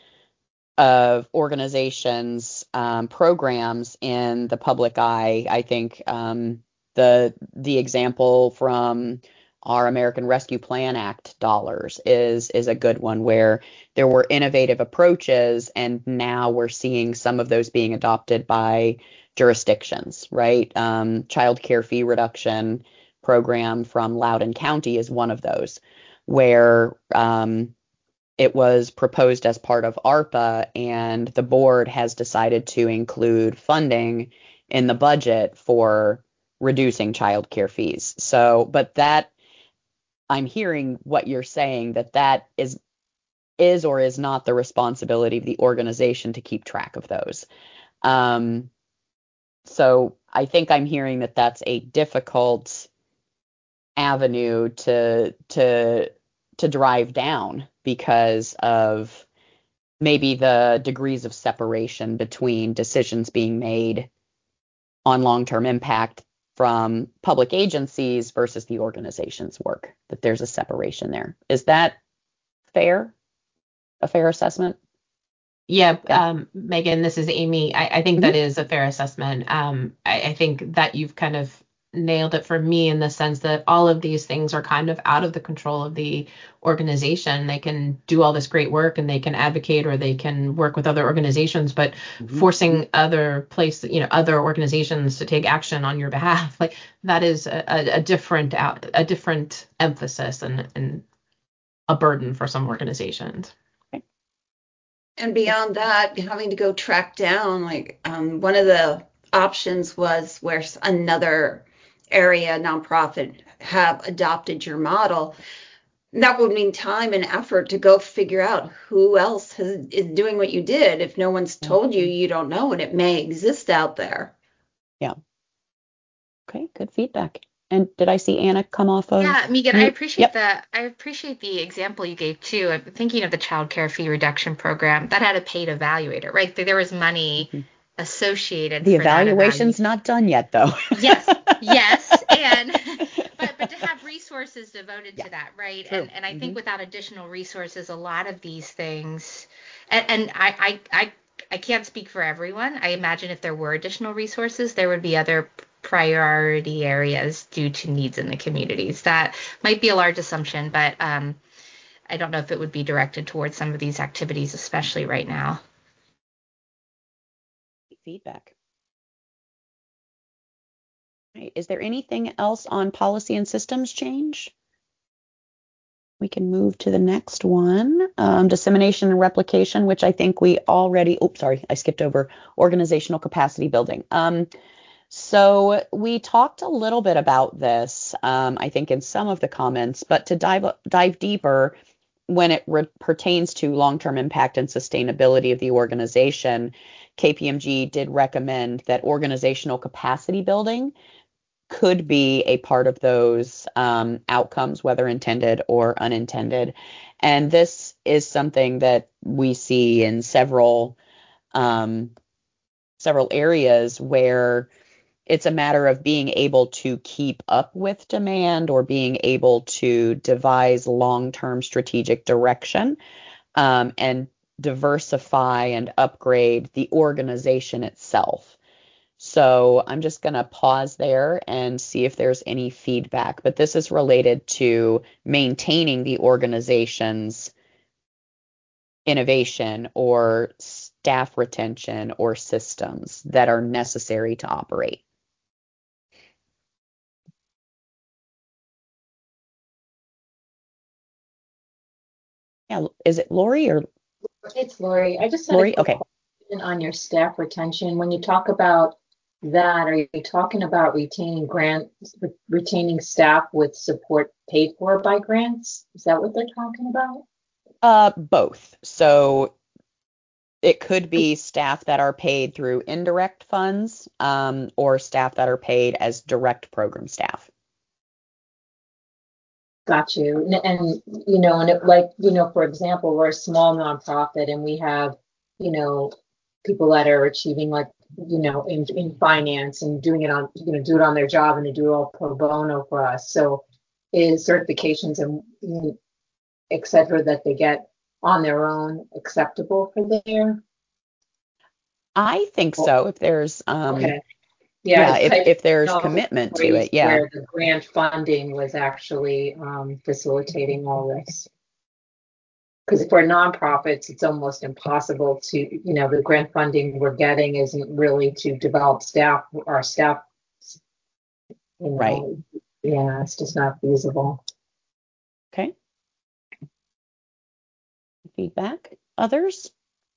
of organizations, um, programs in the public eye. I think um, the the example from our American Rescue Plan Act dollars is is a good one, where there were innovative approaches, and now we're seeing some of those being adopted by jurisdictions, right? Um, child care fee reduction program from Loudoun County is one of those, where um, it was proposed as part of ARPA, and the board has decided to include funding in the budget for reducing child care fees. So, but that, I'm hearing what you're saying, that that is is or is not the responsibility of the organization to keep track of those. Um, So I think I'm hearing that that's a difficult avenue to to to drive down because of maybe the degrees of separation between decisions being made on long-term impact from public agencies versus the organization's work, that there's a separation there. Is that fair? A fair assessment? Yeah, Yeah. um, Megan, this is Amy. I, I think that is a fair assessment. Um, I, I think that you've kind of nailed it for me in the sense that all of these things are kind of out of the control of the organization. They can do all this great work and they can advocate or they can work with other organizations, but Mhm. forcing other place, you know, other organizations to take action on your behalf, like that is a, a, a different out, a different emphasis and, and a burden for some organizations. And beyond that, having to go track down, like um, one of the options was where another area nonprofit have adopted your model. That would mean time and effort to go figure out who else has, is doing what you did. If no one's told you, you don't know, and it may exist out there. Yeah. Okay, good feedback. And did I see Anna come off of? Yeah, Megan, I mute? appreciate Yep. the I appreciate the example you gave too. I'm thinking of the child care fee reduction program that had a paid evaluator, right? There was money Mhm. associated The for that evaluation's evaluation. not done yet, though. Yes, yes, and but but to have resources devoted Yeah, to that, right? true. And and I think Mhm. without additional resources, a lot of these things, and, and I, I I I can't speak for everyone. I imagine if there were additional resources, there would be other priority areas due to needs in the communities. That might be a large assumption, but um, I don't know if it would be directed towards some of these activities, especially right now. Feedback. Right. Is there anything else on policy and systems change? We can move to the next one, um, dissemination and replication, which I think we already, oops, sorry, I skipped over organizational capacity building. Um, so we talked a little bit about this, um, I think in some of the comments, but to dive dive deeper, when it re- pertains to long-term impact and sustainability of the organization, K P M G did recommend that organizational capacity building could be a part of those um, outcomes, whether intended or unintended. And this is something that we see in several um, several areas where it's a matter of being able to keep up with demand or being able to devise long-term strategic direction um, and diversify and upgrade the organization itself. So I'm just going to pause there and see if there's any feedback. But this is related to maintaining the organization's innovation or staff retention or systems that are necessary to operate. Yeah, is it Lori or It's Lori. I just had a Lori? quick Okay. question on your staff retention. When you talk about that, are you talking about retaining grants, re- retaining staff with support paid for by grants? Is that what they're talking about? Uh, both. So it could be staff that are paid through indirect funds, um, or staff that are paid as direct program staff. Got you. And, and you know, and it, like, you know, for example, we're a small nonprofit and we have, you know, people that are achieving like, you know, in, in finance and doing it on, you know, do it on their job and they do it all pro bono for us. So is certifications and you know, et cetera that they get on their own acceptable for their? I think so. If there's, um, Okay. yeah, Yeah, if I if there's know commitment to stories it, yeah. where the grant funding was actually um, facilitating all this. Because for nonprofits, it's almost impossible to, you know, the grant funding we're getting isn't really to develop staff, our staff, you Right. know, yeah, it's just not feasible. Okay. Feedback? Others?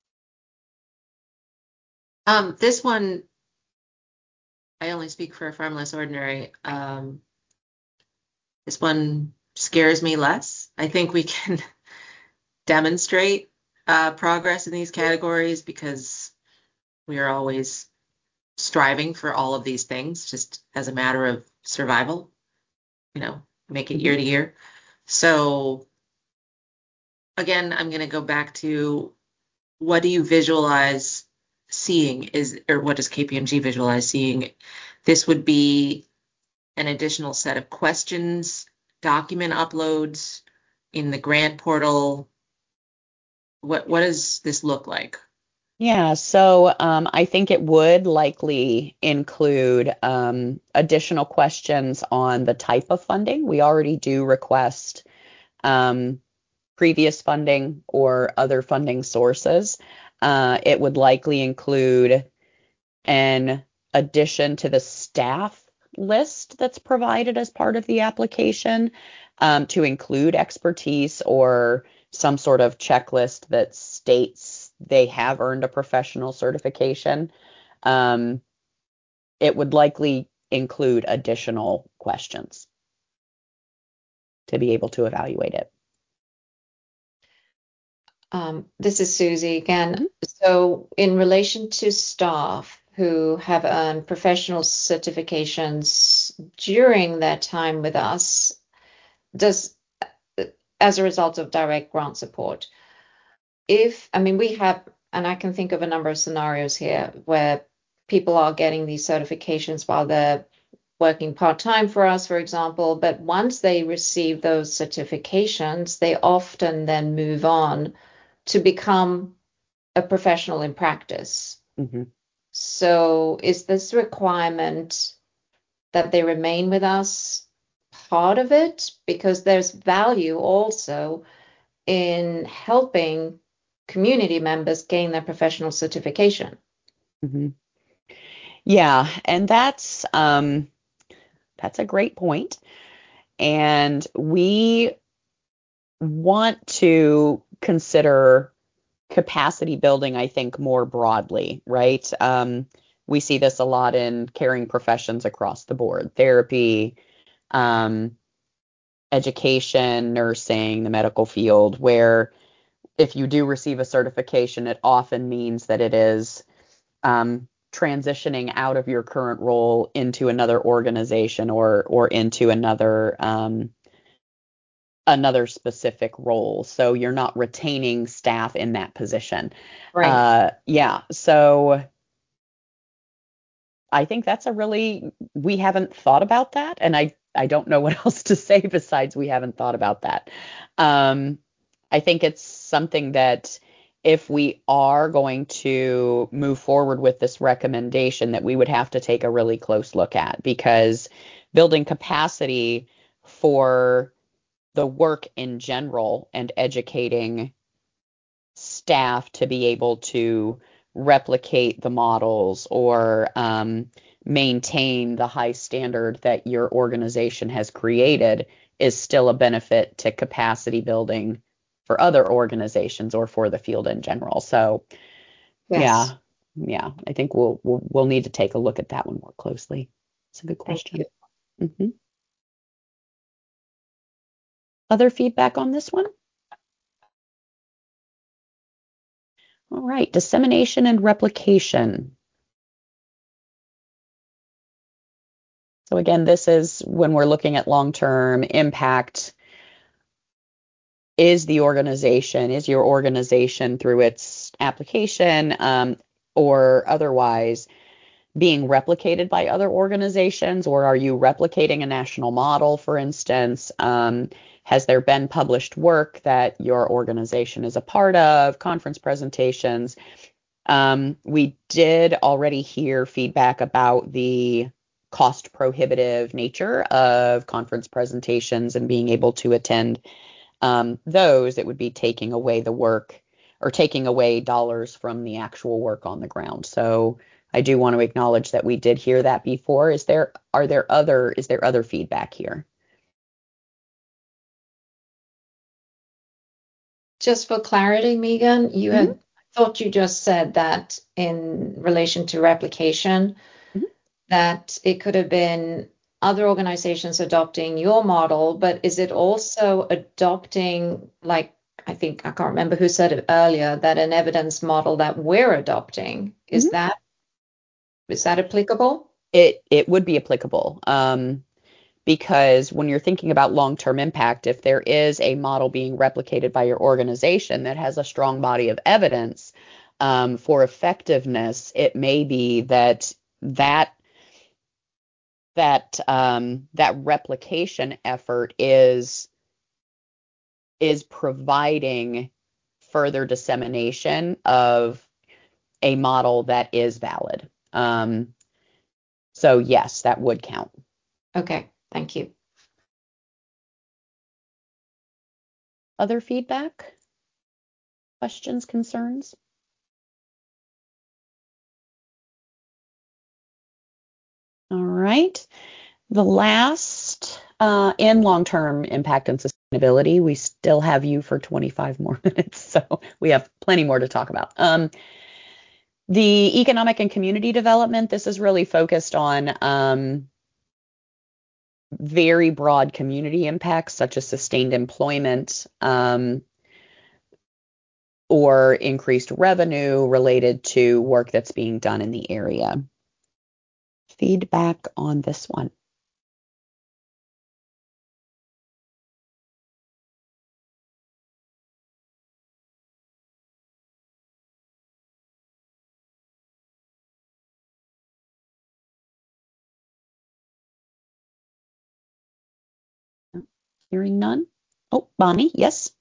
Um, this one, I only speak for Farm Less Ordinary. Um, this one scares me less. I think we can demonstrate uh, progress in these categories because we are always striving for all of these things just as a matter of survival, you know, make it year to year. So again, I'm going to go back to what do you visualize seeing is, or what does K P M G visualize seeing? This would be an additional set of questions, document uploads in the grant portal. What what does this look like? Yeah, so um, I think it would likely include um, additional questions on the type of funding. We already do request um, previous funding or other funding sources. Uh, it would likely include an addition to the staff list that's provided as part of the application, um, to include expertise or some sort of checklist that states they have earned a professional certification. Um, it would likely include additional questions to be able to evaluate it. Um, this is Susie again. So in relation to staff who have earned professional certifications during their time with us, does as a result of direct grant support, if, I mean, we have, and I can think of a number of scenarios here where people are getting these certifications while they're working part-time for us, for example, but once they receive those certifications, they often then move on to become a professional in practice. Mm-hmm. So is this requirement that they remain with us part of it? Because there's value also in helping community members gain their professional certification. Mm-hmm. Yeah, and that's um, that's a great point. And we want to consider capacity building, I think, more broadly, right? Um, we see this a lot in caring professions across the board, therapy, um, education, nursing, the medical field, where if you do receive a certification, it often means that it is um, transitioning out of your current role into another organization or or into another um, another specific role. So you're not retaining staff in that position. Right. Uh, yeah. So I think that's a really, we haven't thought about that. And I, I don't know what else to say besides we haven't thought about that. Um, I think it's something that if we are going to move forward with this recommendation, that we would have to take a really close look at, because building capacity for the work in general and educating staff to be able to replicate the models or um, maintain the high standard that your organization has created is still a benefit to capacity building for other organizations or for the field in general. So Yes. yeah, yeah, I think we'll, we'll we'll need to take a look at that one more closely. It's a good question. Mm-hmm. Other feedback on this one? All right, dissemination and replication. So again, this is when we're looking at long-term impact. Is the organization, is your organization through its application um, or otherwise being replicated by other organizations, or are you replicating a national model, for instance? Um, has there been published work that your organization is a part of, conference presentations? Um, we did already hear feedback about the cost prohibitive nature of conference presentations and being able to attend um, those. It would be taking away the work or taking away dollars from the actual work on the ground. So I do want to acknowledge that we did hear that before. Is there, are there other, is there other feedback here? Just for clarity, Megan, you had thought you just said that in relation to replication, Mhm. that it could have been other organizations adopting your model, but is it also adopting, like, I think, I can't remember who said it earlier, that an evidence model that we're adopting, is Mhm. that, is that applicable? It it would be applicable. Um, because when you're thinking about long-term impact, if there is a model being replicated by your organization that has a strong body of evidence um, for effectiveness, it may be that that that um, that replication effort is is providing further dissemination of a model that is valid. Um, so yes, that would count. Okay, thank you. Other feedback? Questions, concerns? All right. The last uh, in long-term impact and sustainability, we still have you for twenty-five more minutes, so we have plenty more to talk about. Um, the economic and community development, this is really focused on um, very broad community impacts, such as sustained employment um, or increased revenue related to work that's being done in the area. Feedback on this one? Hearing none. Oh, Bonnie, yes.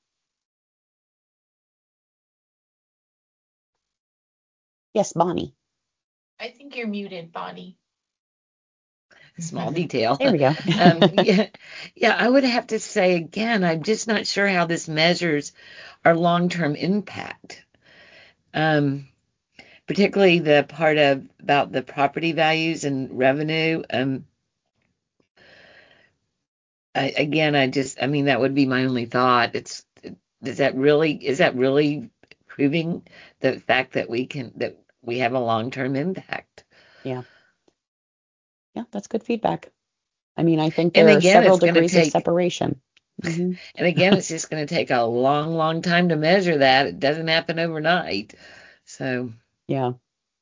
Yes, Bonnie. I think you're muted, Bonnie. Small detail. There we go. um, yeah, yeah, I would have to say again, I'm just not sure how this measures our long-term impact. Um, particularly the part of about the property values and revenue. Um, I, again, I just, I mean, that would be my only thought. It's, is that really, is that really proving the fact that we can, that we have a long-term impact? Yeah. Yeah, that's good feedback. I mean, I think And there are again, several it's going to degrees of take, separation. Mhm. and again, it's just going to take a long, long time to measure that. It doesn't happen overnight. So, Yeah.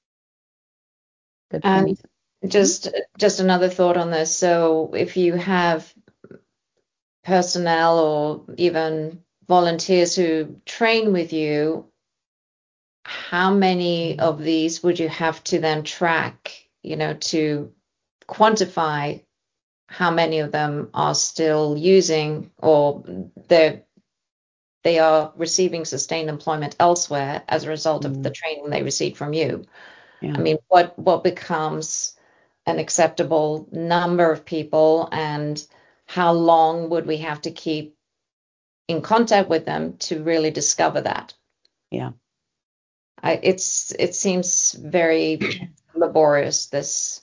Good And point. just just another thought on this. So if you have personnel or even volunteers who train with you, how many of these would you have to then track, you know, to quantify how many of them are still using or they're they are receiving sustained employment elsewhere as a result of the Mm, training they received from you. yeah. I mean, what what becomes an acceptable number of people, and how long would we have to keep in contact with them to really discover that? Yeah. I, it's it seems very laborious, this.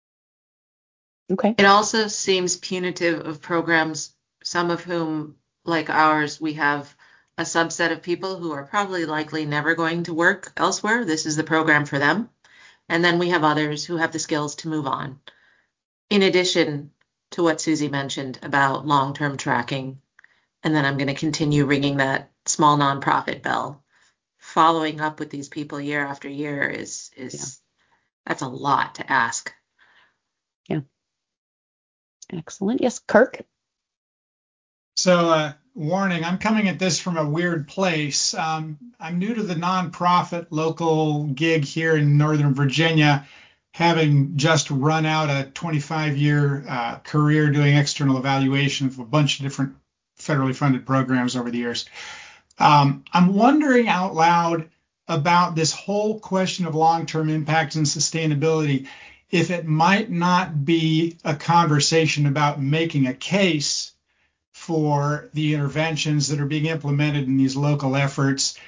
Okay. It also seems punitive of programs, some of whom, like ours, we have a subset of people who are probably likely never going to work elsewhere. This is the program for them. And then we have others who have the skills to move on. In addition to what Susie mentioned about long-term tracking, and then I'm going to continue ringing that small nonprofit bell. Following up with these people year after year is is Yeah. that's a lot to ask. Yeah. Excellent. Yes, Kirk. So, uh, warning, I'm coming at this from a weird place. Um, I'm new to the nonprofit local gig here in Northern Virginia, having just run out a twenty-five year uh, career doing external evaluation of a bunch of different federally funded programs over the years. Um, I'm wondering out loud about this whole question of long-term impact and sustainability, if it might not be a conversation about making a case for the interventions that are being implemented in these local efforts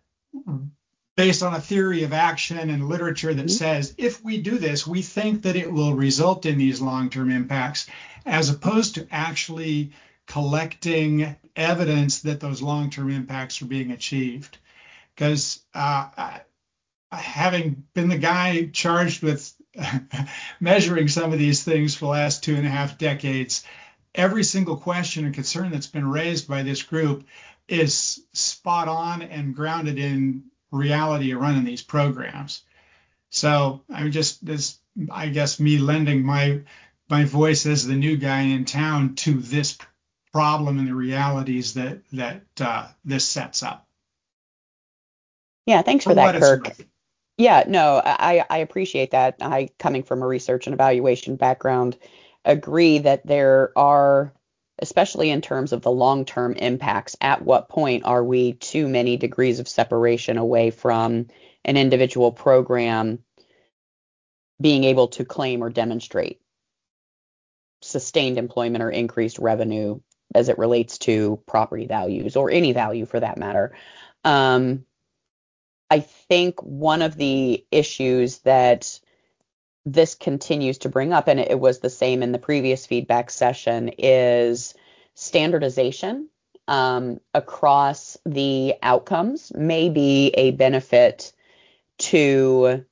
based on a theory of action and literature that Mhm. says, if we do this, we think that it will result in these long-term impacts, as opposed to actually collecting evidence that those long-term impacts are being achieved. Because uh, I- having been the guy charged with measuring some of these things for the last two and a half decades, every single question and concern that's been raised by this group is spot on and grounded in reality of running these programs. So I'm just this, I guess, me lending my my voice as the new guy in town to this problem and the realities that that uh, this sets up. Yeah, thanks for For what that, it's Kirk. worth. Yeah, no, I, I appreciate that. I, coming from a research and evaluation background, agree that there are, especially in terms of the long-term impacts, at what point are we too many degrees of separation away from an individual program being able to claim or demonstrate sustained employment or increased revenue as it relates to property values or any value for that matter. Um, I think one of the issues that this continues to bring up, and it was the same in the previous feedback session, is standardization um, across the outcomes may be a benefit to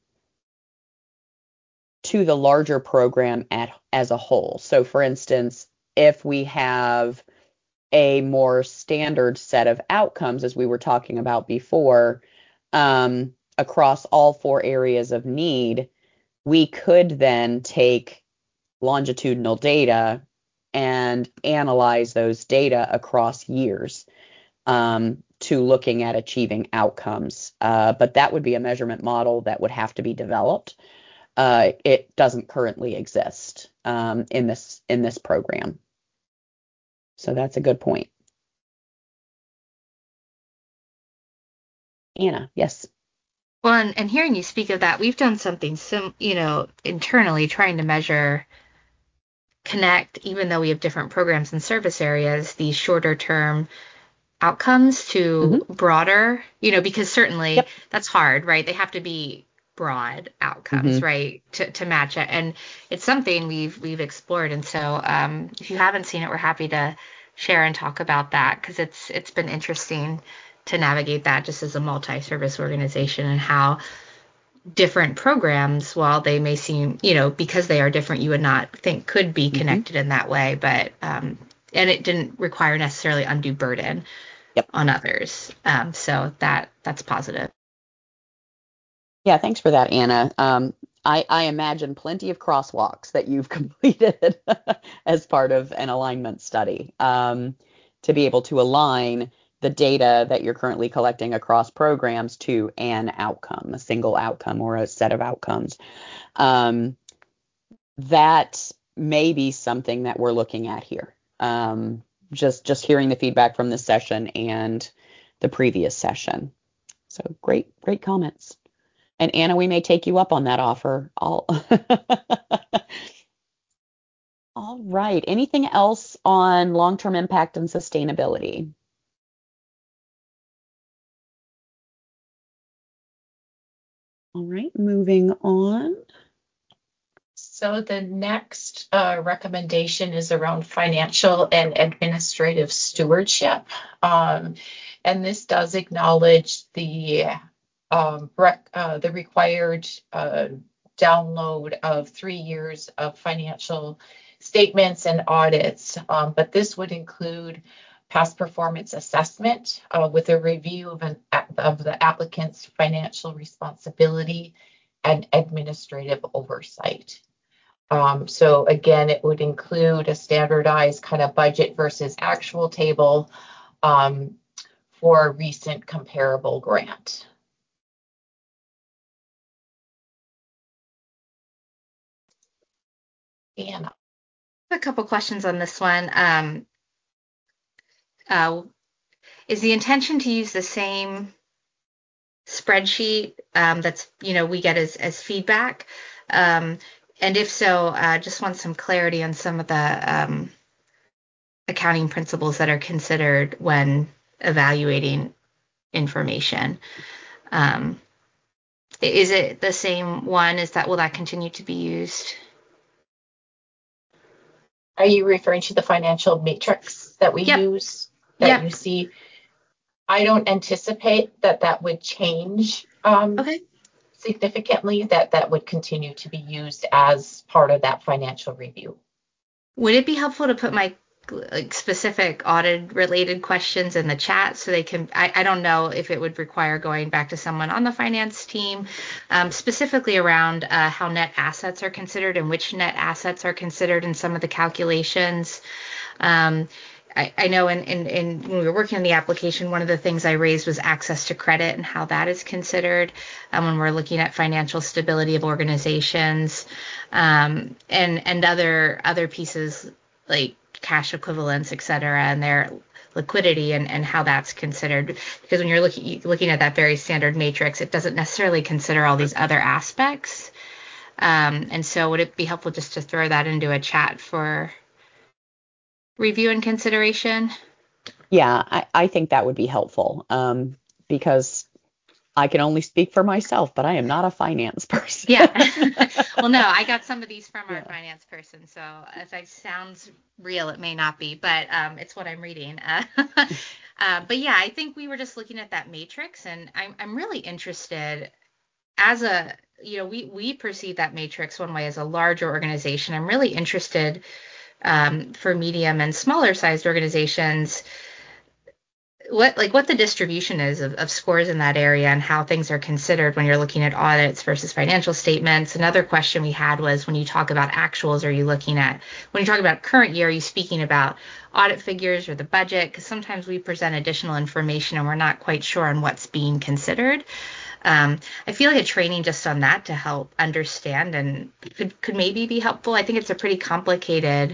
to the larger program at, as a whole. So, for instance, if we have a more standard set of outcomes, as we were talking about before, um, across all four areas of need, we could then take longitudinal data and analyze those data across years um, to looking at achieving outcomes. Uh, but that would be a measurement model that would have to be developed. Uh, it doesn't currently exist um, in this in this program. So that's a good point. Anna, yes. Well, and, and hearing you speak of that, we've done something sim, you know, internally trying to measure, connect, even though we have different programs and service areas, these shorter term outcomes to Mm-hmm. broader, you know, because certainly Yep. that's hard, right? They have to be broad outcomes, Mm-hmm. right, to, to match it. And it's something we've we've explored. And so um, if you haven't seen it, we're happy to share and talk about that because it's it's been interesting to navigate that just as a multi-service organization and how different programs, while they may seem, you know, because they are different, you would not think could be Mm-hmm. connected in that way, but um, and it didn't require necessarily undue burden Yep. on others. Um, so that that's positive. Yeah, thanks for that, Anna. Um, I, I imagine plenty of crosswalks that you've completed as part of an alignment study um, to be able to align the data that you're currently collecting across programs to an outcome, a single outcome or a set of outcomes. Um, that may be something that we're looking at here. Um, just just hearing the feedback from this session and the previous session. So great, great comments. And Anna, we may take you up on that offer. All, All right. Anything else on long-term impact and sustainability? All right, moving on. So the next uh, recommendation is around financial and administrative stewardship. Um, and this does acknowledge the um, rec- uh, the required uh, download of three years of financial statements and audits. Um, but this would include past performance assessment uh, with a review of, an, of the applicant's financial responsibility and administrative oversight. Um, so again, it would include a standardized kind of budget versus actual table um, for a recent comparable grant. Anna. A couple questions on this one. Um, uh, is the intention to use the same spreadsheet um, that's, you know, we get as, as feedback? Um, and if so, I uh, just want some clarity on some of the um, accounting principles that are considered when evaluating information. Um, is it the same one? Is that, will that continue to be used? Are you referring to the financial matrix that we yep. use that yep. you see? I don't anticipate that that would change um, okay. significantly, that that would continue to be used as part of that financial review. Would it be helpful to put my like specific audit related questions in the chat so they can, I, I don't know if it would require going back to someone on the finance team, um, specifically around uh, how net assets are considered and which net assets are considered in some of the calculations. Um, I, I know in, in, in when we were working on the application, one of the things I raised was access to credit and how that is considered um, when we're looking at financial stability of organizations um, and and other other pieces like cash equivalents, et cetera, and their liquidity and, and how that's considered. Because when you're looking looking at that very standard matrix, it doesn't necessarily consider all these other aspects. Um, and so would it be helpful just to throw that into a chat for review and consideration? Yeah, I, I think that would be helpful um, because I can only speak for myself, but I am not a finance person. Yeah. Well, no, I got some of these from our yeah. finance person, so if it sounds real, it may not be, but um, it's what I'm reading. Uh, uh, but yeah, I think we were just looking at that matrix, and I'm I'm really interested as a, you know, we we perceive that matrix one way as a larger organization. I'm really interested um, for medium and smaller sized organizations, what like what the distribution is of, of scores in that area and how things are considered when you're looking at audits versus financial statements. Another question we had was, when you talk about actuals, are you looking at, when you talk about current year, are you speaking about audit figures or the budget? Because sometimes we present additional information and we're not quite sure on what's being considered. Um, I feel like a training just on that to help understand and could could maybe be helpful. I think it's a pretty complicated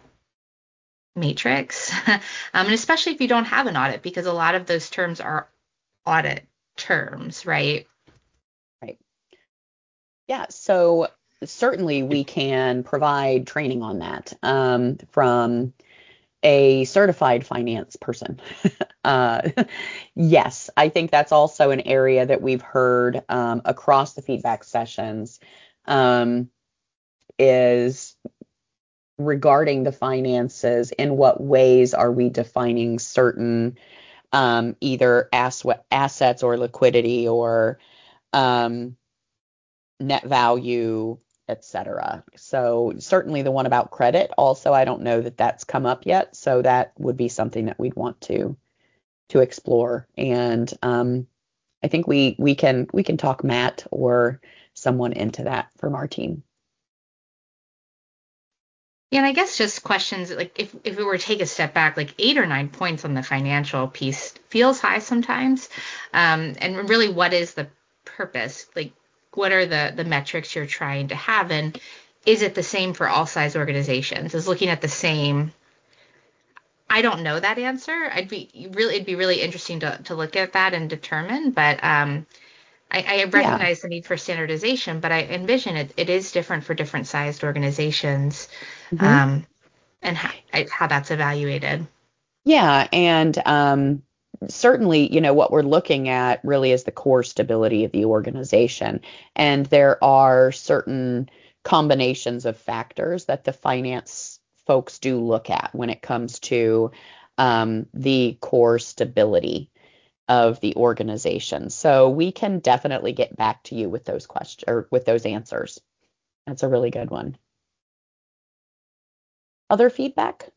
matrix, um, and especially if you don't have an audit, because a lot of those terms are audit terms, right? Right. Yeah, so certainly we can provide training on that um, from a certified finance person. uh, yes, I think that's also an area that we've heard um, across the feedback sessions um, is regarding the finances. In what ways are we defining certain um, either ass- assets or liquidity or um, net value, et cetera. So certainly the one about credit also, I don't know that that's come up yet. So that would be something that we'd want to to explore. And um, I think we we can we can talk Matt or someone into that from our team. Yeah, and I guess just questions like if, if we were to take a step back, like eight or nine points on the financial piece feels high sometimes. Um, and really, what is the purpose? Like, what are the, the metrics you're trying to have? And is it the same for all size organizations? Is looking at the same I don't know that answer. I'd be really, it'd be really interesting to, to look at that and determine, but um, I, I recognize yeah. the need for standardization, but I envision it, it is different for different sized organizations, mm-hmm. um, and how, how that's evaluated. Yeah, and um, certainly, you know, what we're looking at really is the core stability of the organization, and there are certain combinations of factors that the finance folks do look at when it comes to um, the core stability of the organization. So we can definitely get back to you with those questions or with those answers. That's a really good one. Other feedback?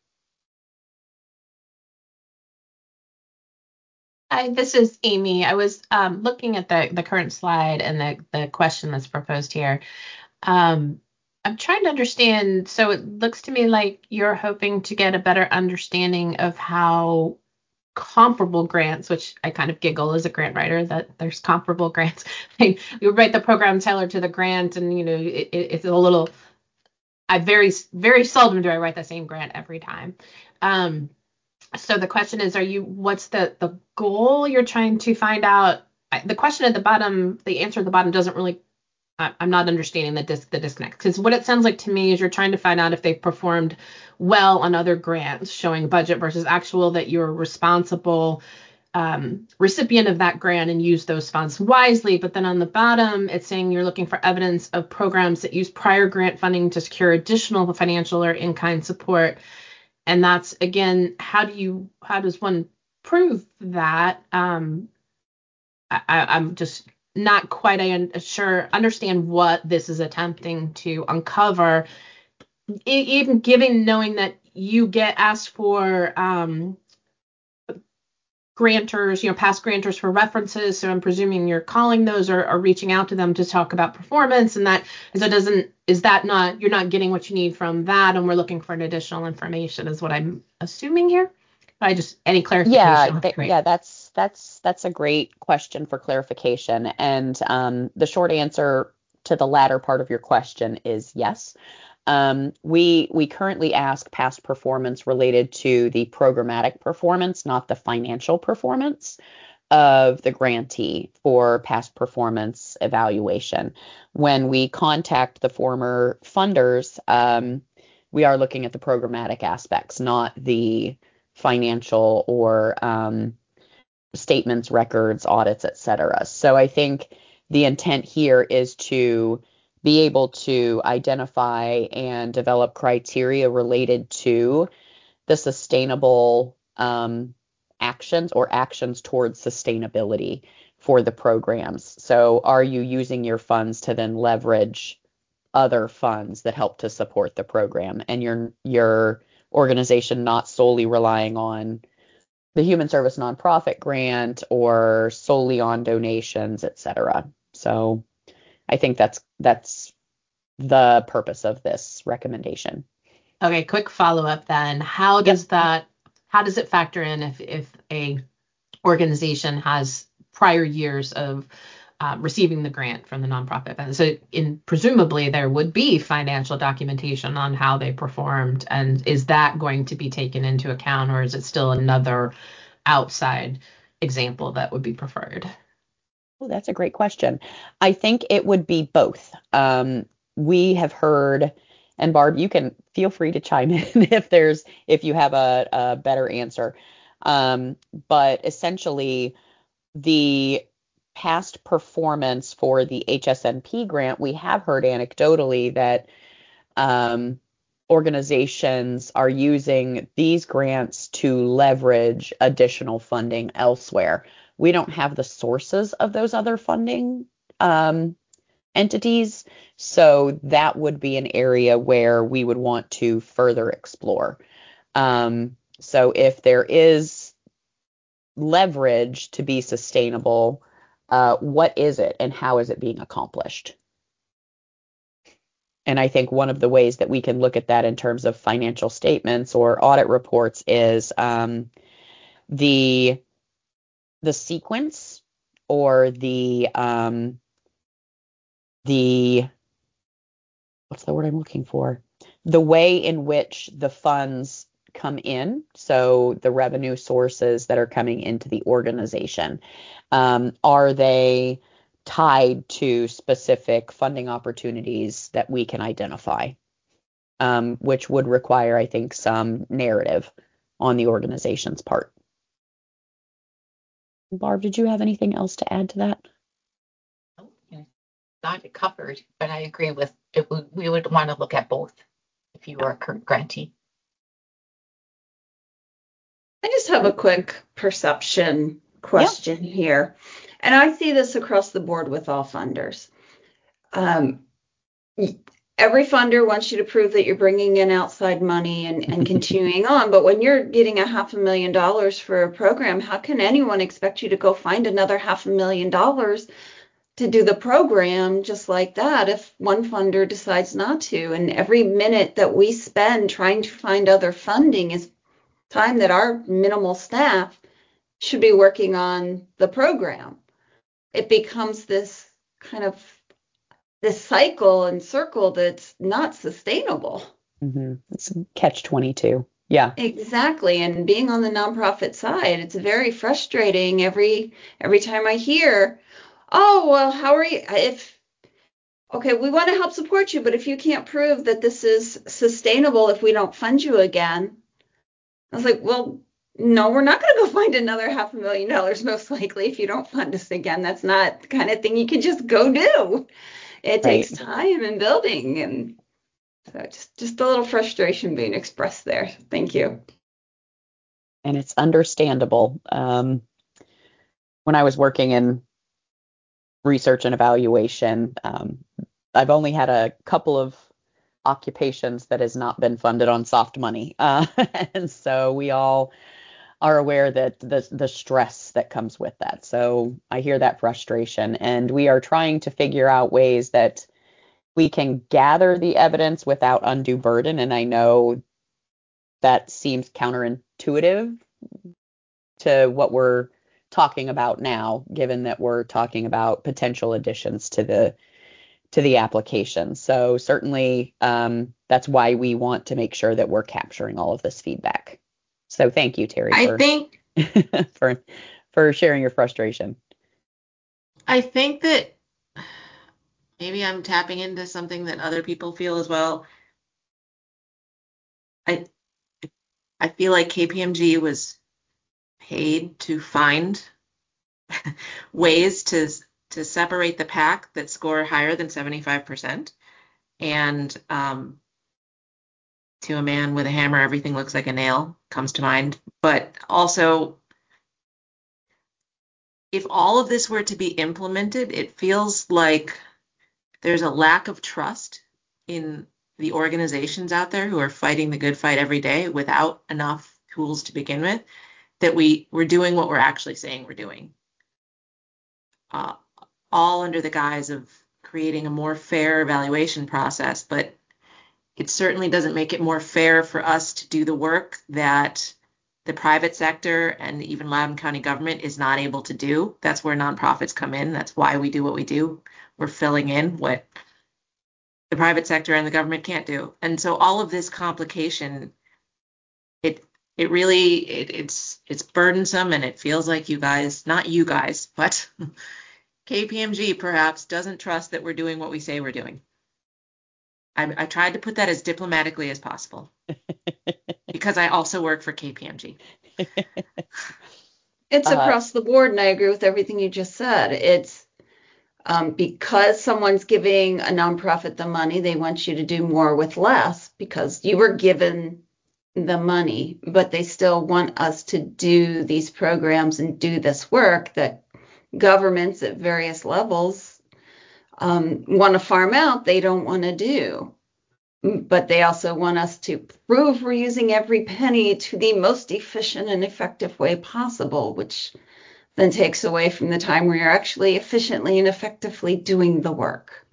Hi, this is Amy. I was um, looking at the, the current slide and the, the question that's proposed here. Um, I'm trying to understand. So it looks to me like you're hoping to get a better understanding of how comparable grants, which I kind of giggle as a grant writer that there's comparable grants. I, you write the program tailored to the grant, and you know it, it, it's a little. I very very seldom do I write the same grant every time. Um, so the question is, are you? What's the the goal you're trying to find out? The question at the bottom, the answer at the bottom doesn't really. I'm not understanding the dis- the disconnect, because what it sounds like to me is you're trying to find out if they've performed well on other grants, showing budget versus actual, that you're a responsible um, recipient of that grant and use those funds wisely. But then on the bottom, it's saying you're looking for evidence of programs that use prior grant funding to secure additional financial or in-kind support. And that's, again, how do you, how does one prove that? Um, I, I'm just not quite I sure understand what this is attempting to uncover, even given knowing that you get asked for um, grantors, you know, past grantors for references. So I'm presuming you're calling those or, or reaching out to them to talk about performance, and that so doesn't is that not you're not getting what you need from that, and we're looking for an additional information is what I'm assuming here. I just any clarification. Yeah, th- yeah, that's that's that's a great question for clarification. And um, the short answer to the latter part of your question is yes. Um, we we currently ask past performance related to the programmatic performance, not the financial performance of the grantee for past performance evaluation. When we contact the former funders, um, we are looking at the programmatic aspects, not the financial or um, statements, records, audits, et cetera. So I think the intent here is to be able to identify and develop criteria related to the sustainable um, actions or actions towards sustainability for the programs. So are you using your funds to then leverage other funds that help to support the program, and your your organization not solely relying on the human service nonprofit grant or solely on donations, et cetera. So I think that's that's the purpose of this recommendation. Okay, quick follow up then. How does yep. that how does it factor in if if a organization has prior years of uh, receiving the grant from the nonprofit? So in presumably there would be financial documentation on how they performed, and is that going to be taken into account, or is it still another outside example that would be preferred? Oh, that's a great question. I think it would be both. Um, we have heard, and Barb, you can feel free to chime in if there's if you have a, a better answer. Um, but essentially, the past performance for the H S N P grant, we have heard anecdotally that um, organizations are using these grants to leverage additional funding elsewhere. We don't have the sources of those other funding um, entities, so that would be an area where we would want to further explore. Um, so if there is leverage to be sustainable, uh, what is it and how is it being accomplished? And I think one of the ways that we can look at that in terms of financial statements or audit reports is um, the the sequence or the um, the what's the word I'm looking for? The way in which the funds come in, so the revenue sources that are coming into the organization, um, are they tied to specific funding opportunities that we can identify, um, which would require, I think, some narrative on the organization's part. Barb, did you have anything else to add to that? Got it covered, but I agree with it. We would want to look at both if you were a current grantee. I just have a quick perception question yep. here. And I see this across the board with all funders. Um, every funder wants you to prove that you're bringing in outside money and, and continuing on. But when you're getting a half a million dollars for a program, how can anyone expect you to go find another half a million dollars to do the program just like that if one funder decides not to? And every minute that we spend trying to find other funding is time that our minimal staff should be working on the program. It becomes this kind of this cycle and circle that's not sustainable. Mm-hmm. It's catch twenty-two. Yeah, exactly. And being on the nonprofit side, it's very frustrating every every time I hear, oh, well, how are you? If, okay, we want to help support you, but if you can't prove that this is sustainable, if we don't fund you again, I was like, well, no, we're not going to go find another half a million dollars, most likely, if you don't fund us again. That's not the kind of thing you can just go do. It right. takes time and building. And so just, just a little frustration being expressed there. Thank you. And it's understandable. Um, when I was working in research and evaluation, um, I've only had a couple of occupations that has not been funded on soft money. Uh, and so we all are aware that the the stress that comes with that. So I hear that frustration, and we are trying to figure out ways that we can gather the evidence without undue burden. And I know that seems counterintuitive to what we're talking about now, given that we're talking about potential additions to the to the application. So certainly um, that's why we want to make sure that we're capturing all of this feedback. So thank you, Terry, I for, think for for sharing your frustration. I think that maybe I'm tapping into something that other people feel as well. I I feel like K P M G was paid to find ways to to separate the pack that score higher than seventy-five percent. And um, to a man with a hammer, everything looks like a nail comes to mind. But also, if all of this were to be implemented, it feels like there's a lack of trust in the organizations out there who are fighting the good fight every day without enough tools to begin with, that we, we're doing what we're actually saying we're doing. Uh, all under the guise of creating a more fair evaluation process, but it certainly doesn't make it more fair for us to do the work that the private sector and even Loudoun County government is not able to do. That's where nonprofits come in. That's why we do what we do. We're filling in what the private sector and the government can't do. And so all of this complication, it it really it, it's it's burdensome, and it feels like you guys, not you guys, but K P M G perhaps doesn't trust that we're doing what we say we're doing. I, I tried to put that as diplomatically as possible because I also work for K P M G. It's Uh, across the board, and I agree with everything you just said. It's um, because someone's giving a nonprofit the money, they want you to do more with less because you were given the money, but they still want us to do these programs and do this work that governments at various levels um, want to farm out, they don't want to do. But they also want us to prove we're using every penny to the most efficient and effective way possible, which then takes away from the time where you're actually efficiently and effectively doing the work.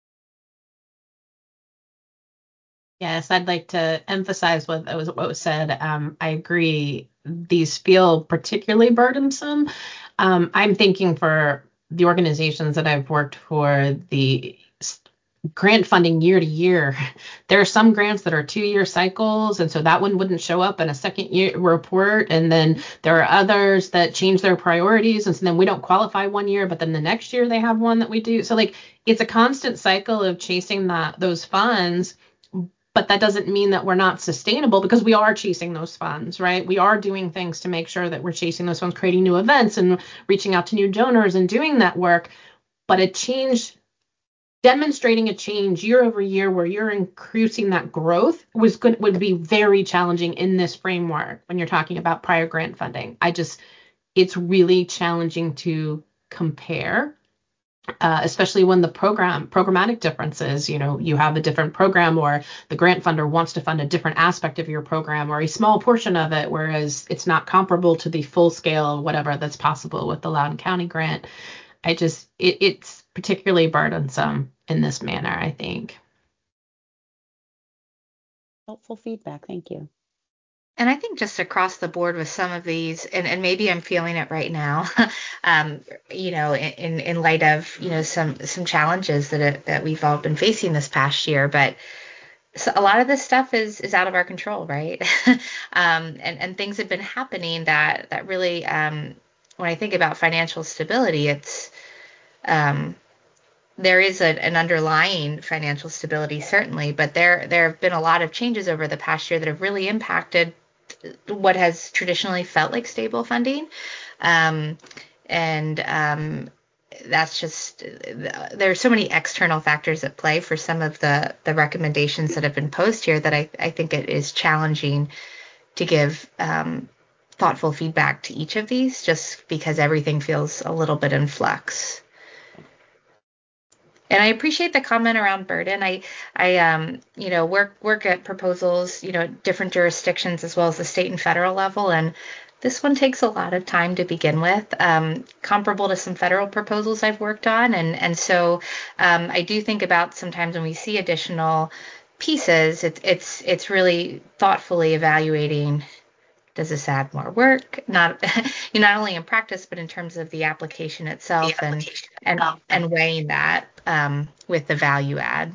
Yes, I'd like to emphasize what was what was said. Um, I agree. These feel particularly burdensome. Um, I'm thinking for the organizations that I've worked for, the grant funding year to year. There are some grants that are two-year cycles, and so that one wouldn't show up in a second year report. And then there are others that change their priorities, and so then we don't qualify one year, but then the next year they have one that we do. So like it's a constant cycle of chasing that those funds. But that doesn't mean that we're not sustainable, because we are chasing those funds, right? We are doing things to make sure that we're chasing those funds, creating new events and reaching out to new donors and doing that work. But a change, demonstrating a change year over year where you're increasing that growth was good, would be very challenging in this framework when you're talking about prior grant funding. I just, it's really challenging to compare. Uh, especially when the program programmatic differences, you know, you have a different program, or the grant funder wants to fund a different aspect of your program or a small portion of it, whereas it's not comparable to the full scale, whatever that's possible with the Loudoun County grant. I just, it, it's particularly burdensome in this manner, I think. Helpful feedback. Thank you. And I think just across the board with some of these, and, and maybe I'm feeling it right now, um, you know, in, in light of, you know, some some challenges that it, that we've all been facing this past year, but so a lot of this stuff is is out of our control, right? um, and and things have been happening that that really, um, when I think about financial stability, it's um, there is a, an underlying financial stability, certainly, but there there have been a lot of changes over the past year that have really impacted what has traditionally felt like stable funding. Um, and um, that's just, there are so many external factors at play for some of the, the recommendations that have been posed here that I, I think it is challenging to give um, thoughtful feedback to each of these, just because everything feels a little bit in flux. And I appreciate the comment around burden. I, I, um, you know, work work at proposals, you know, different jurisdictions as well as the state and federal level, and this one takes a lot of time to begin with, um, comparable to some federal proposals I've worked on, and and so um, I do think about sometimes when we see additional pieces, it's it's it's really thoughtfully evaluating. Does this add more work? Not, you know, not only in practice, but in terms of the application itself, the application and, and and weighing that um, with the value add.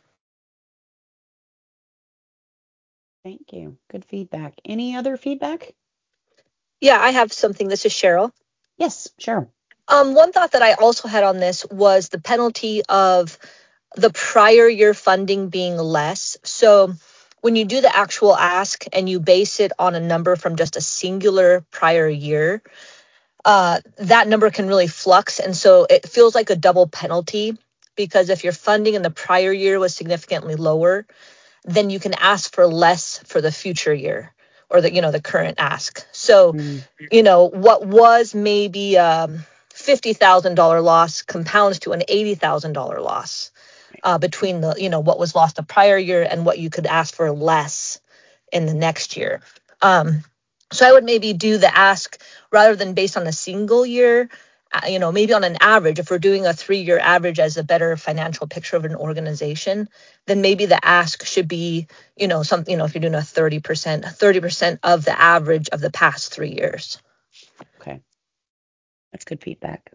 Thank you. Good feedback. Any other feedback? Yeah, I have something. This is Cheryl. Yes, sure. Um, one thought that I also had on this was the penalty of the prior year funding being less. So when you do the actual ask and you base it on a number from just a singular prior year, uh, that number can really flux. And so it feels like a double penalty, because if your funding in the prior year was significantly lower, then you can ask for less for the future year, or the, you know, the current ask. So, mm. you know, what was maybe um fifty thousand dollars loss compounds to an eighty thousand dollars loss. Uh, between the, you know, what was lost the prior year and what you could ask for less in the next year. Um, so I would maybe do the ask rather than based on a single year, uh, you know, maybe on an average. If we're doing a three-year average as a better financial picture of an organization, then maybe the ask should be, you know, something, you know, if you're doing a thirty percent, thirty percent of the average of the past three years. Okay. That's good feedback.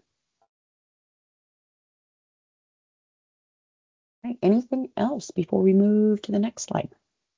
Right. Anything else before we move to the next slide?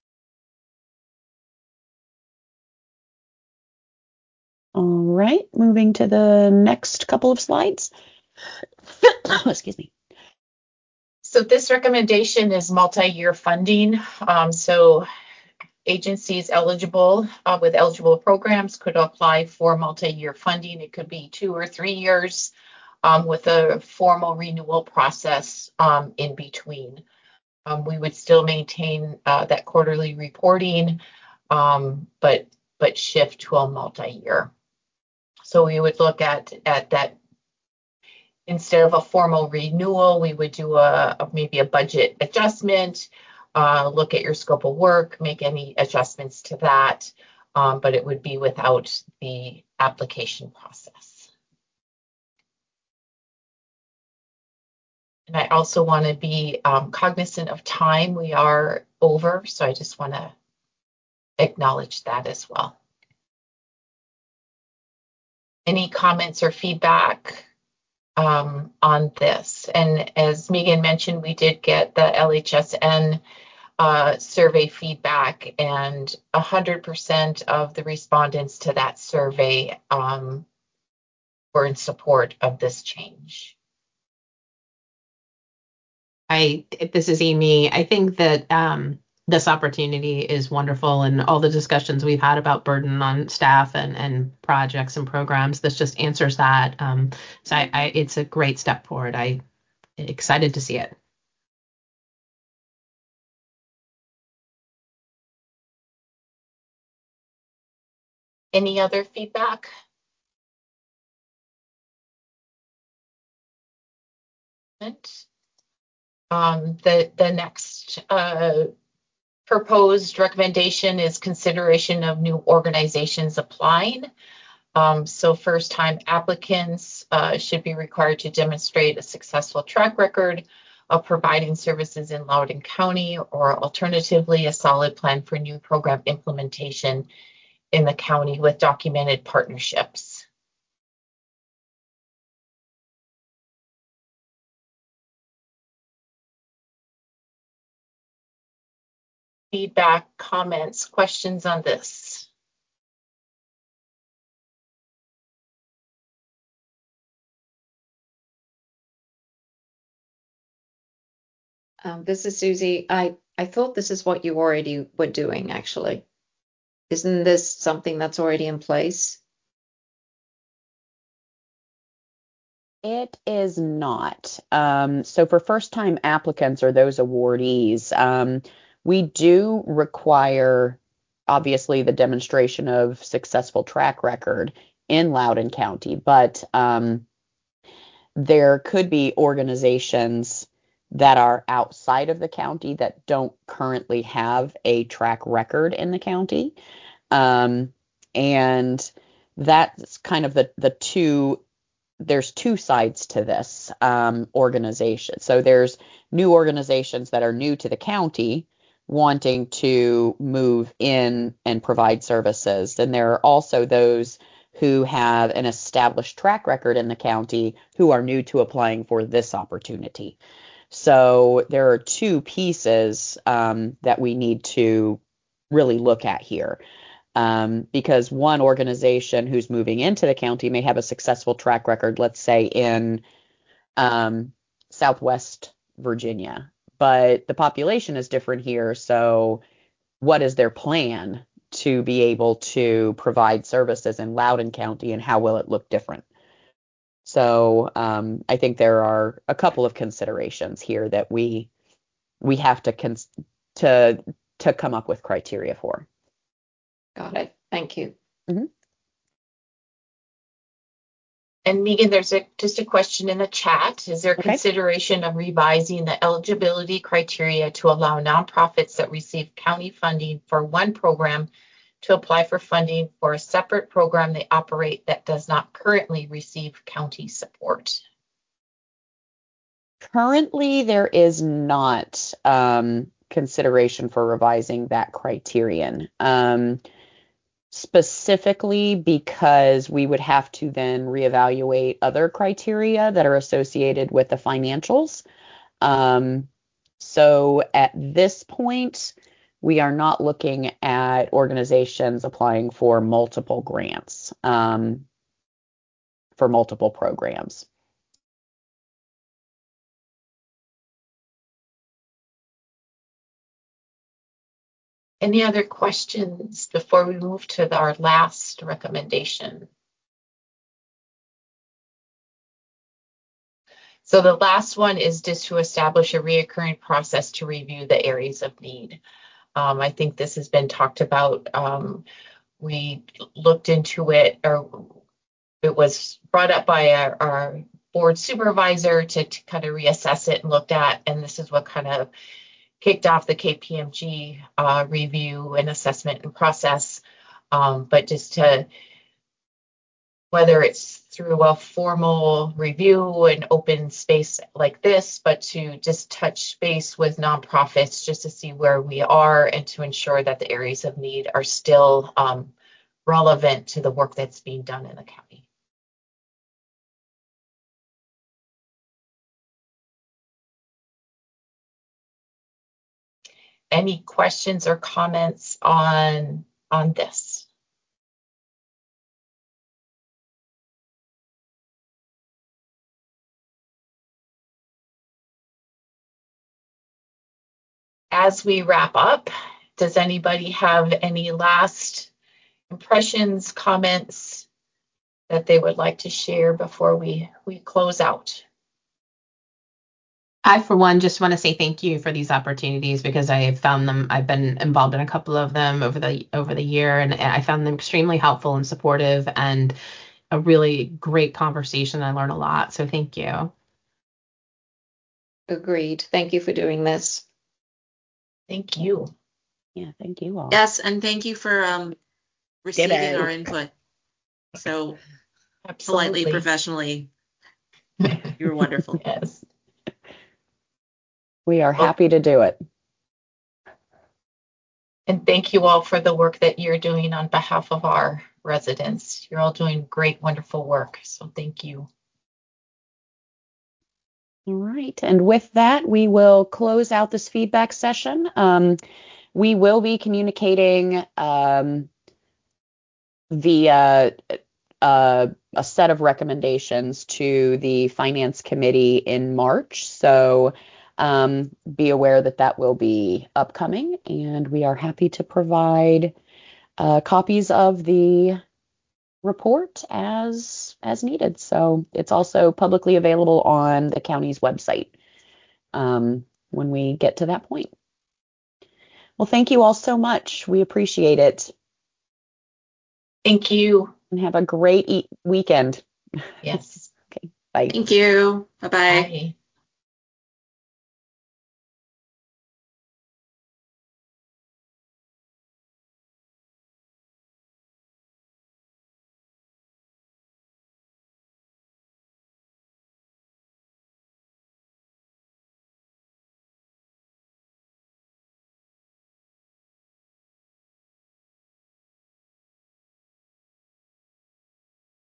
All right, moving to the next couple of slides. Excuse me. So this recommendation is multi-year funding. Um, so agencies eligible uh, with eligible programs could apply for multi-year funding. It could be two or three years um, with a formal renewal process um, in between. Um, we would still maintain uh, that quarterly reporting, um, but but shift to a multi-year. So we would look at at that, instead of a formal renewal, we would do a, a maybe a budget adjustment, uh, look at your scope of work, make any adjustments to that, um, but it would be without the application process. And I also want to be um, cognizant of time. We are over, so I just want to acknowledge that as well. Any comments or feedback um, on this. And as Megan mentioned, we did get the L H S N uh, survey feedback, and one hundred percent of the respondents to that survey um, were in support of this change. I, this is Amy. I think that um, this opportunity is wonderful, and all the discussions we've had about burden on staff and, and projects and programs, this just answers that. Um, so I, I, it's a great step forward. I'm excited to see it. Any other feedback? Um, the, the next uh, proposed recommendation is consideration of new organizations applying. Um, so first-time applicants uh, should be required to demonstrate a successful track record of providing services in Loudoun County, or alternatively, a solid plan for new program implementation in the county with documented partnerships. Feedback, comments, questions on this? Um, this is Susie. I, I thought this is what you already were doing, actually. Isn't this something that's already in place? It is not. Um, so for first-time applicants or those awardees, um, we do require, obviously, the demonstration of successful track record in Loudoun County, but um, there could be organizations that are outside of the county that don't currently have a track record in the county. Um, and that's kind of the, the two, there's two sides to this um, organization. So there's new organizations that are new to the county wanting to move in and provide services. And there are also those who have an established track record in the county who are new to applying for this opportunity. So there are two pieces um, that we need to really look at here. Um, because one organization who's moving into the county may have a successful track record, let's say in um, Southwest Virginia, but the population is different here. So what is their plan to be able to provide services in Loudoun County, and how will it look different? So um, I think there are a couple of considerations here that we we have to cons- to to come up with criteria for. Got it. Thank you. Mm-hmm. And Megan, there's a, just a question in the chat. Is there Okay. consideration of revising the eligibility criteria to allow nonprofits that receive county funding for one program to apply for funding for a separate program they operate that does not currently receive county support? Currently, there is not um, consideration for revising that criterion. Um, specifically because we would have to then reevaluate other criteria that are associated with the financials. Um, so at this point, we are not looking at organizations applying for multiple grants um, for multiple programs. Any other questions before we move to our last recommendation? So the last one is just to establish a reoccurring process to review the areas of need. Um, I think this has been talked about. Um, we looked into it, or it was brought up by our, our board supervisor to, to kind of reassess it and looked at, and this is what kind of kicked off the K P M G uh, review and assessment and process. Um, but just to, whether it's through a formal review and open space like this, but to just touch base with nonprofits just to see where we are and to ensure that the areas of need are still um, relevant to the work that's being done in the county. any questions or comments on on this? As we wrap up, does anybody have any last impressions, comments that they would like to share before we, we close out? I, for one, just want to say thank you for these opportunities because I have found them, I've been involved in a couple of them over the over the year, and I found them extremely helpful and supportive and a really great conversation. I learned a lot. So thank you. Agreed. Thank you for doing this. Thank you. Yeah, thank you all. Yes, and thank you for um, receiving Ditto. our input. So Absolutely. politely, professionally, you were wonderful. Yes. We are happy to do it. And thank you all for the work that you're doing on behalf of our residents. You're all doing great, wonderful work. So thank you. All right. And with that, we will close out this feedback session. Um, we will be communicating um, via uh, a set of recommendations to the Finance Committee in March. So um, be aware that that will be upcoming, and we are happy to provide uh, copies of the report as as needed. So it's also publicly available on the county's website um, when we get to that point. Well, thank you all so much. We appreciate it. Thank you. And have a great e- weekend. Yes. Okay, bye. Thank you. Bye-bye. Bye.